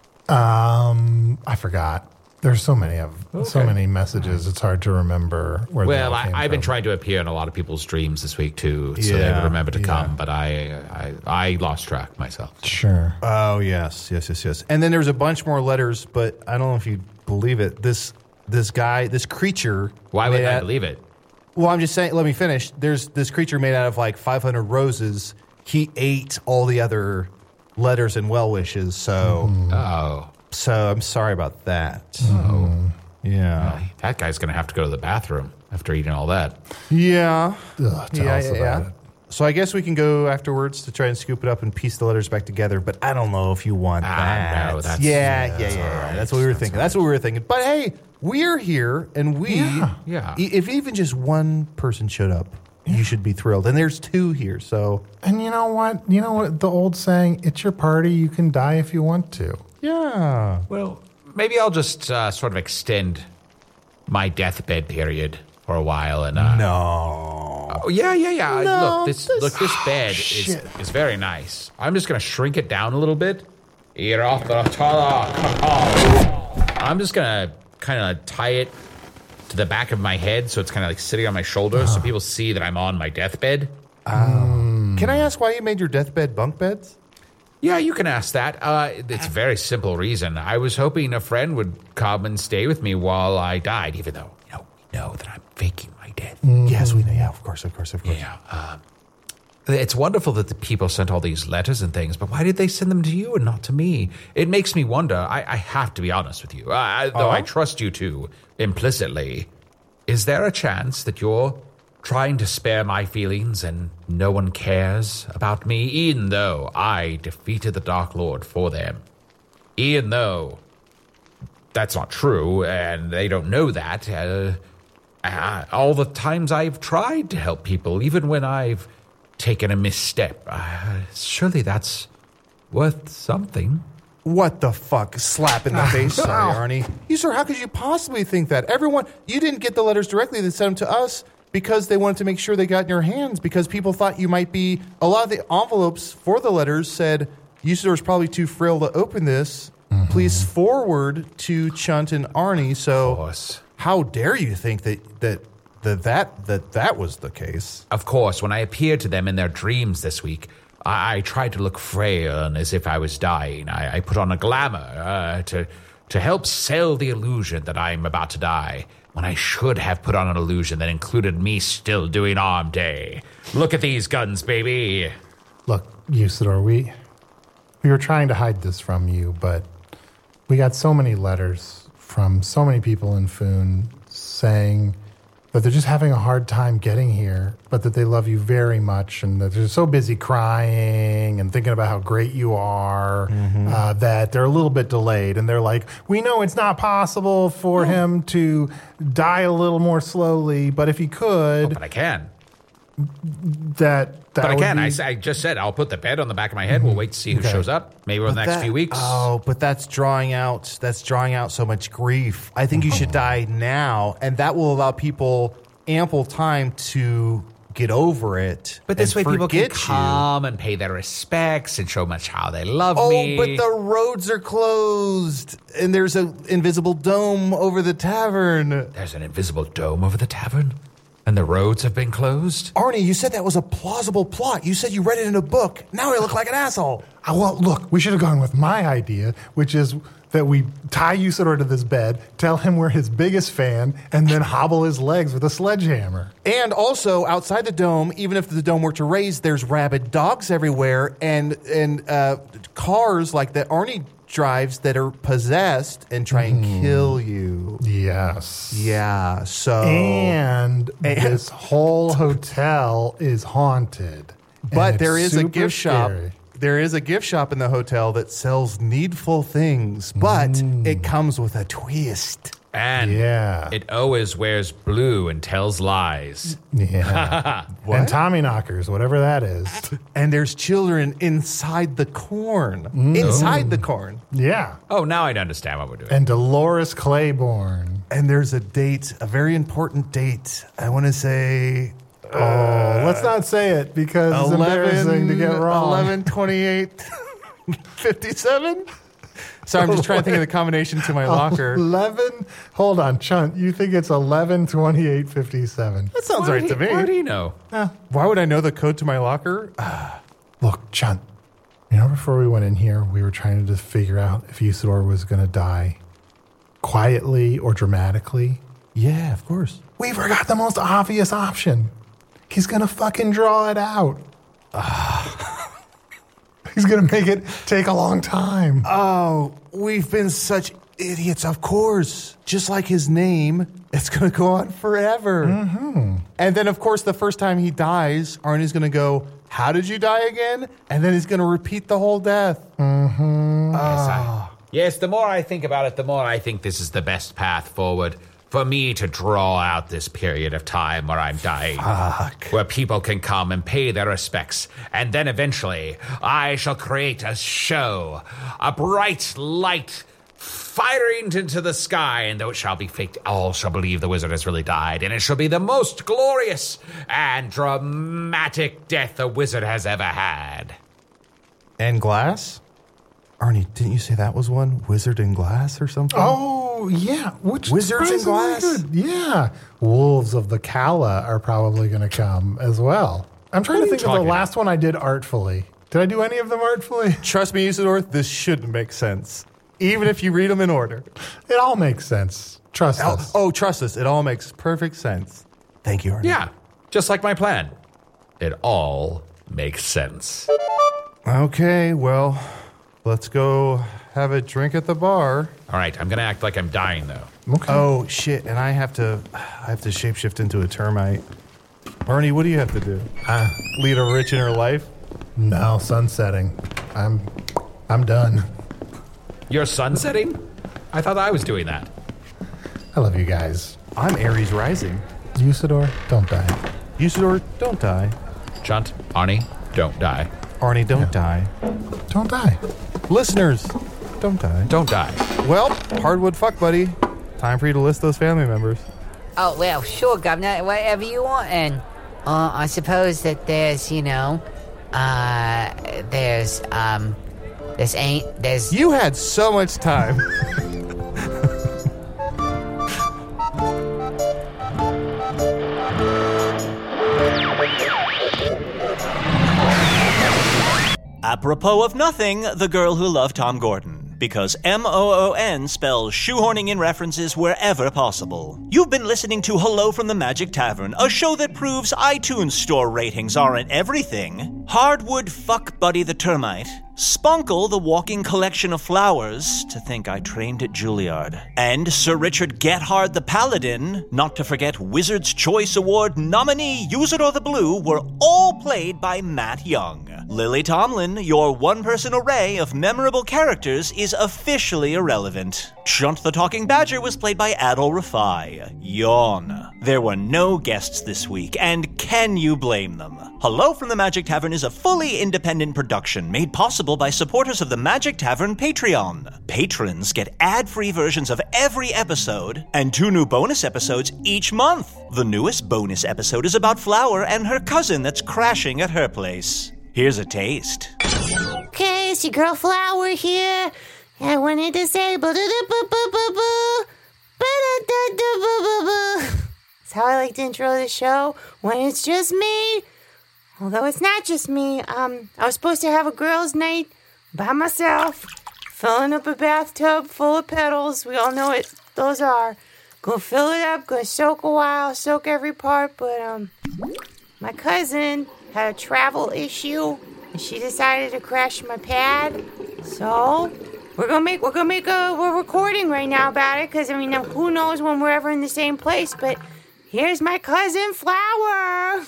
Um, I forgot. There's so many of Okay. so many messages. It's hard to remember where. Well, they all I, came I've from. been trying to appear in a lot of people's dreams this week too, so Yeah, they would remember to yeah. come. But I, I, I lost track myself. Sure. Oh yes, yes, yes, yes. And then there's a bunch more letters, but I don't know if you believe it. This this guy, this creature. Why would made I out- believe it? Well, I'm just saying. Let me finish. There's this creature made out of like five hundred roses. He ate all the other letters and well wishes. So, oh, so I'm sorry about that. Oh, yeah. Well, that guy's gonna have to go to the bathroom after eating all that. Yeah. Ugh, tell yeah, us yeah, about yeah. it. So I guess we can go afterwards to try and scoop it up and piece the letters back together. But I don't know if you want Ah, that. no, that's- yeah, yeah, yeah, that's yeah. all yeah. right. That's what we were That's thinking. all That's what we were thinking. But hey, we're here, and we, Yeah. Yeah. e- if even just one person showed up, you should be thrilled. And there's two here, so And you know what? You know what? The old saying, "It's your party. You can die if you want to." yeah. Well, maybe I'll just uh, sort of extend my deathbed period for a while, and uh, No. Oh, yeah, yeah, yeah. No, look, this, this- look, this bed is, shit. is very nice. I'm just gonna shrink it down a little bit. I'm just gonna kind of tie it to the back of my head, so it's kind of like sitting on my shoulders, so people see that I'm on my deathbed. Um, Can I ask why you made your deathbed bunk beds? Yeah, you can ask that. Uh, it's a very simple reason. I was hoping a friend would come and stay with me while I died, even though, you know, we know that I'm faking my death. Yes, we know. Yeah, of course, of course, of course. Yeah. Um, it's wonderful that the people sent all these letters and things, but why did they send them to you and not to me? It makes me wonder. I, I have to be honest with you, I, though Uh-huh. I trust you two implicitly. Is there a chance that you're trying to spare my feelings and no one cares about me, even though I defeated the Dark Lord for them? Even though that's not true, and they don't know that. Uh, uh, all the times I've tried to help people, even when I've taken a misstep, uh, surely that's worth something. What the fuck? Slap in the face. Sorry, Arnie. You, sir, how could you possibly think that? Everyone, you didn't get the letters directly. They sent them to us because they wanted to make sure they got in your hands, because people thought you might be. A lot of the envelopes for the letters said, Usador's probably too frail to open this. Mm-hmm. Please forward to Chunt and Arnie. So, Of course. how dare you think that that that that that, that was the case? Of course, when I appeared to them in their dreams this week, I, I tried to look frail and as if I was dying. I, I put on a glamour uh, to to help sell the illusion that I'm about to die, when I should have put on an illusion that included me still doing arm day. Look at these guns, baby. Look, Usador, we we were trying to hide this from you, but we got so many letters from so many people in Foon saying that they're just having a hard time getting here, but that they love you very much, and that they're so busy crying and thinking about how great you are, Mm-hmm. uh, that they're a little bit delayed. And they're like, we know it's not possible for him to die a little more slowly, but if he could, But I can. that, that But I would can. be- I, s- I just said I'll put the bed on the back of my head. We'll wait to see who Okay. shows up. Maybe over the But next that- few weeks. Oh, but that's drawing out. That's drawing out so much grief. I think you should die now, and that will allow people ample time to get over it. But this way and people can forget you. come and pay their respects and show much how they love Oh, me. but the roads are closed, and there's an invisible dome over the tavern. There's an invisible dome over the tavern, and the roads have been closed. Arnie, you said that was a plausible plot. You said you read it in a book. Now I look like an asshole. Uh, well, look, we should have gone with my idea, which is that we tie Usador to this bed, tell him we're his biggest fan, and then hobble his legs with a sledgehammer. And also, outside the dome, even if the dome were to raise, there's rabid dogs everywhere and and uh, cars like that Arnie drives that are possessed and try and mm. kill you. Yes. Yeah, so... And, and this whole hotel is haunted. But there is a gift shop. Scary. There is a gift shop in the hotel that sells needful things, but mm. it comes with a twist. And yeah. it always wears blue and tells lies. Yeah. And Tommy knockers, whatever that is. And there's children inside the corn. Mm. Inside the corn. Yeah. Oh, now I understand what we're doing. And Dolores Claiborne. And there's a date, a very important date. I want to say... Oh, uh, let's not say it because it's embarrassing to get wrong. eleven twenty-eight fifty-seven Sorry, I'm just trying to think of the combination to my locker. eleven Hold on, Chunt. You think it's eleven twenty-eight fifty-seven That sounds why right he, to me. How do you know? Uh, why would I know the code to my locker? Look, Chunt, you know, before we went in here, we were trying to just figure out if Usador was going to die quietly or dramatically. Yeah, of course. We forgot the most obvious option. He's going to fucking draw it out. He's going to make it take a long time. Oh, we've been such idiots, of course. Just like his name, it's going to go on forever. Mm-hmm. And then, of course, the first time he dies, Arnie's going to go, how did you die again? And then he's going to repeat the whole death. Mm-hmm. Oh. Yes, I, yes, the more I think about it, the more I think this is the best path forward. For me to draw out this period of time where I'm dying. Fuck. Where people can come and pay their respects. And then eventually, I shall create a show. A bright light firing into the sky. And though it shall be faked, all shall believe the wizard has really died. And it shall be the most glorious and dramatic death the wizard has ever had. And glass? Arnie, didn't you say that was one? Wizard in Glass or something? Oh, yeah. Which Wizards in Glass? Good. Yeah. Wolves of the Kala are probably going to come as well. I'm trying What to are think you of the talking last one I did artfully. Did I do any of them artfully? Trust me, Usador, this shouldn't make sense. Even if you read them in order. It all makes sense. Trust oh, us. Oh, trust us. It all makes perfect sense. Thank you, Arnie. Yeah, just like my plan. It all makes sense. Okay, well, let's go have a drink at the bar. All right, I'm going to act like I'm dying, though. Okay. Oh, shit, and I have to I have to shapeshift into a termite. Arnie, what do you have to do? Uh, Lead a rich inner life? No, sunsetting. I'm I'm done. You're sunsetting? I thought I was doing that. I love you guys. I'm Aries rising. Usador, don't die. Usador, don't die. Chunt, Arnie, don't die. Arnie, don't Yeah. die. Don't die. Listeners, don't die. Don't die. Well, hardwood fuck, buddy. Time for you to list those family members. Oh, well, sure, Governor, whatever you want. And uh, I suppose that there's, you know, uh, there's, um, there's ain't, there's... You had so much time. Apropos of nothing, the girl who loved Tom Gordon. Because M O O N spells shoehorning in references wherever possible. You've been listening to Hello from the Magic Tavern, a show that proves iTunes store ratings aren't everything. Hardwood fuck Buddy the Termite. Spunkle, the walking collection of flowers, to think I trained at Juilliard. And Sir Richard Gethard the Paladin, not to forget Wizard's Choice Award nominee Usador the Blue, were all played by Matt Young. Lily Tomlin, your one-person array of memorable characters, is officially irrelevant. Chunt the Talking Badger was played by Adol Rafai. Yawn. There were no guests this week, and can you blame them? Hello from the Magic Tavern is a fully independent production made possible by supporters of the Magic Tavern Patreon. Patrons get ad-free versions of every episode and two new bonus episodes each month. The newest bonus episode is about Flower and her cousin that's crashing at her place. Here's a taste. Okay, it's your girl Flower here. I wanted to say ba-da-da-ba-ba-ba-ba. Ba-da-da-da-ba-ba-ba. That's how I like to intro the show when it's just me. Although it's not just me. Um, I was supposed to have a girls' night by myself filling up a bathtub full of petals. We all know what those are. Gonna fill it up, gonna soak a while, soak every part, but, um, my cousin had a travel issue, and she decided to crash my pad, so we're gonna make, we're gonna make a, we're recording right now about it, because, I mean, who knows when we're ever in the same place, but here's my cousin Flower.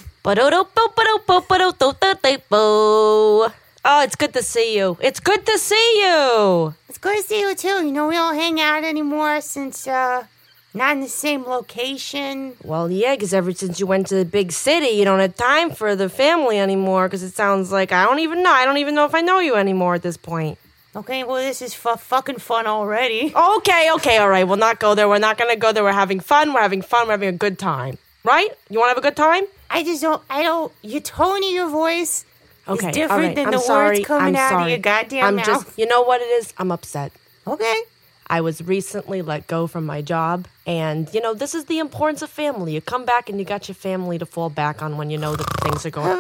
Oh, it's good to see you. It's good to see you. It's good to see you, too. You know, we don't hang out anymore since, uh, not in the same location. Well, yeah, because ever since you went to the big city, you don't have time for the family anymore, because it sounds like, I don't even know. I don't even know if I know you anymore at this point. Okay, well, this is f- fucking fun already. Okay, okay, all right. We'll not go there. We're not going to go there. We're having fun. We're having fun. We're having a good time. Right? You want to have a good time? I just don't, I don't, your tone of your voice okay, is different all right. than I'm the sorry. words coming I'm out sorry. of your goddamn I'm mouth. Just, you know what it is? I'm upset. Okay. I was recently let go from my job, and, you know, this is the importance of family. You come back and you got your family to fall back on when you know that things are going...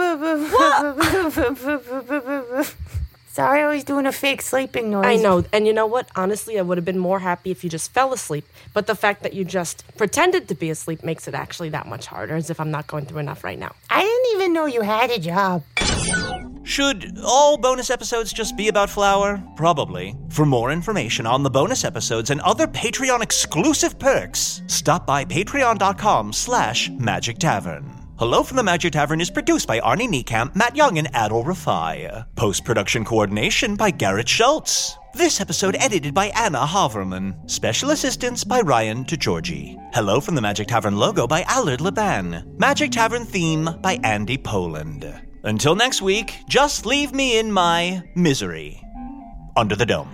Oh. Sorry, I was doing a fake sleeping noise. I know, and you know what? Honestly, I would have been more happy if you just fell asleep, but the fact that you just pretended to be asleep makes it actually that much harder, as if I'm not going through enough right now. I didn't even know you had a job. Should all bonus episodes just be about Flower? Probably. For more information on the bonus episodes and other Patreon-exclusive perks, stop by patreon.com slash Magic Tavern. Hello from the Magic Tavern is produced by Arnie Niekamp, Matt Young, and Adol Rafai. Post-production coordination by Garrett Schultz. This episode edited by Anna Haverman. Special assistance by Ryan DeGiorgi. Hello from the Magic Tavern logo by Allard Leban. Magic Tavern theme by Andy Poland. Until next week, just leave me in my misery. Under the Dome.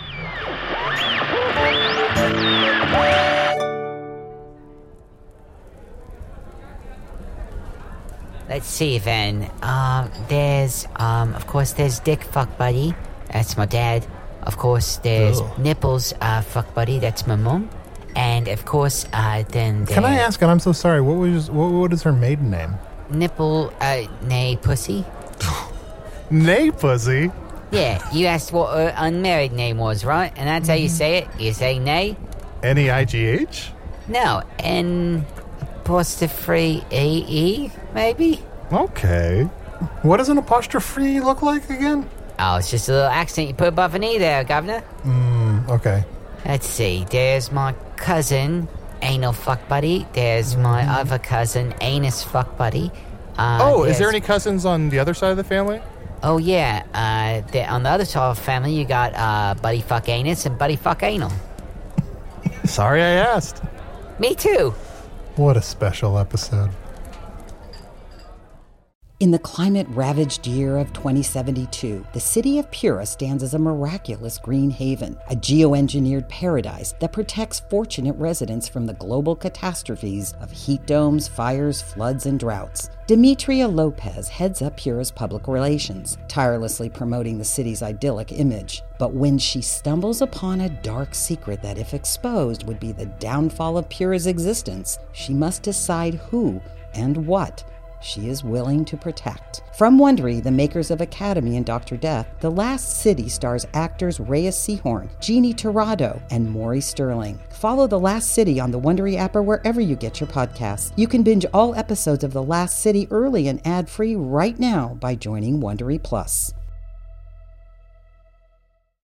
Let's see then. Um, there's, um, of course, there's Dick Fuck Buddy. That's my dad. Of course, there's Ugh. Nipples uh, Fuck Buddy. That's my mom. And, of course, uh, then Can I ask, and I'm so sorry, what was what, what is her maiden name? Nipple, uh, nay, pussy. Nay, pussy? Yeah, you asked what her unmarried name was, right? And that's how you say it? You say nay? N E I G H? No, N apostrophe A E, maybe? Okay. What does an apostrophe look like again? Oh, it's just a little accent you put above an E there, Governor. Hmm, okay. Let's see, there's my cousin, Anal Fuck Buddy. There's my other cousin, Anus Fuck Buddy. Uh, oh, is there any cousins on the other side of the family? Oh, yeah. Uh, the, on the other side of the family, you got uh, Buddy Fuck Anus and Buddy Fuck Anal. Sorry I asked. Me too. What a special episode. In the climate-ravaged year of twenty seventy-two, the city of Pura stands as a miraculous green haven, a geoengineered paradise that protects fortunate residents from the global catastrophes of heat domes, fires, floods, and droughts. Demetria Lopez heads up Pura's public relations, tirelessly promoting the city's idyllic image. But when she stumbles upon a dark secret that, if exposed, would be the downfall of Pura's existence, she must decide who and what she is willing to protect. From Wondery, the makers of Academy and Doctor Death, The Last City stars actors Reyes Sehorn, Jeannie Torrado, and Maury Sterling. Follow The Last City on the Wondery app or wherever you get your podcasts. You can binge all episodes of The Last City early and ad-free right now by joining Wondery Plus.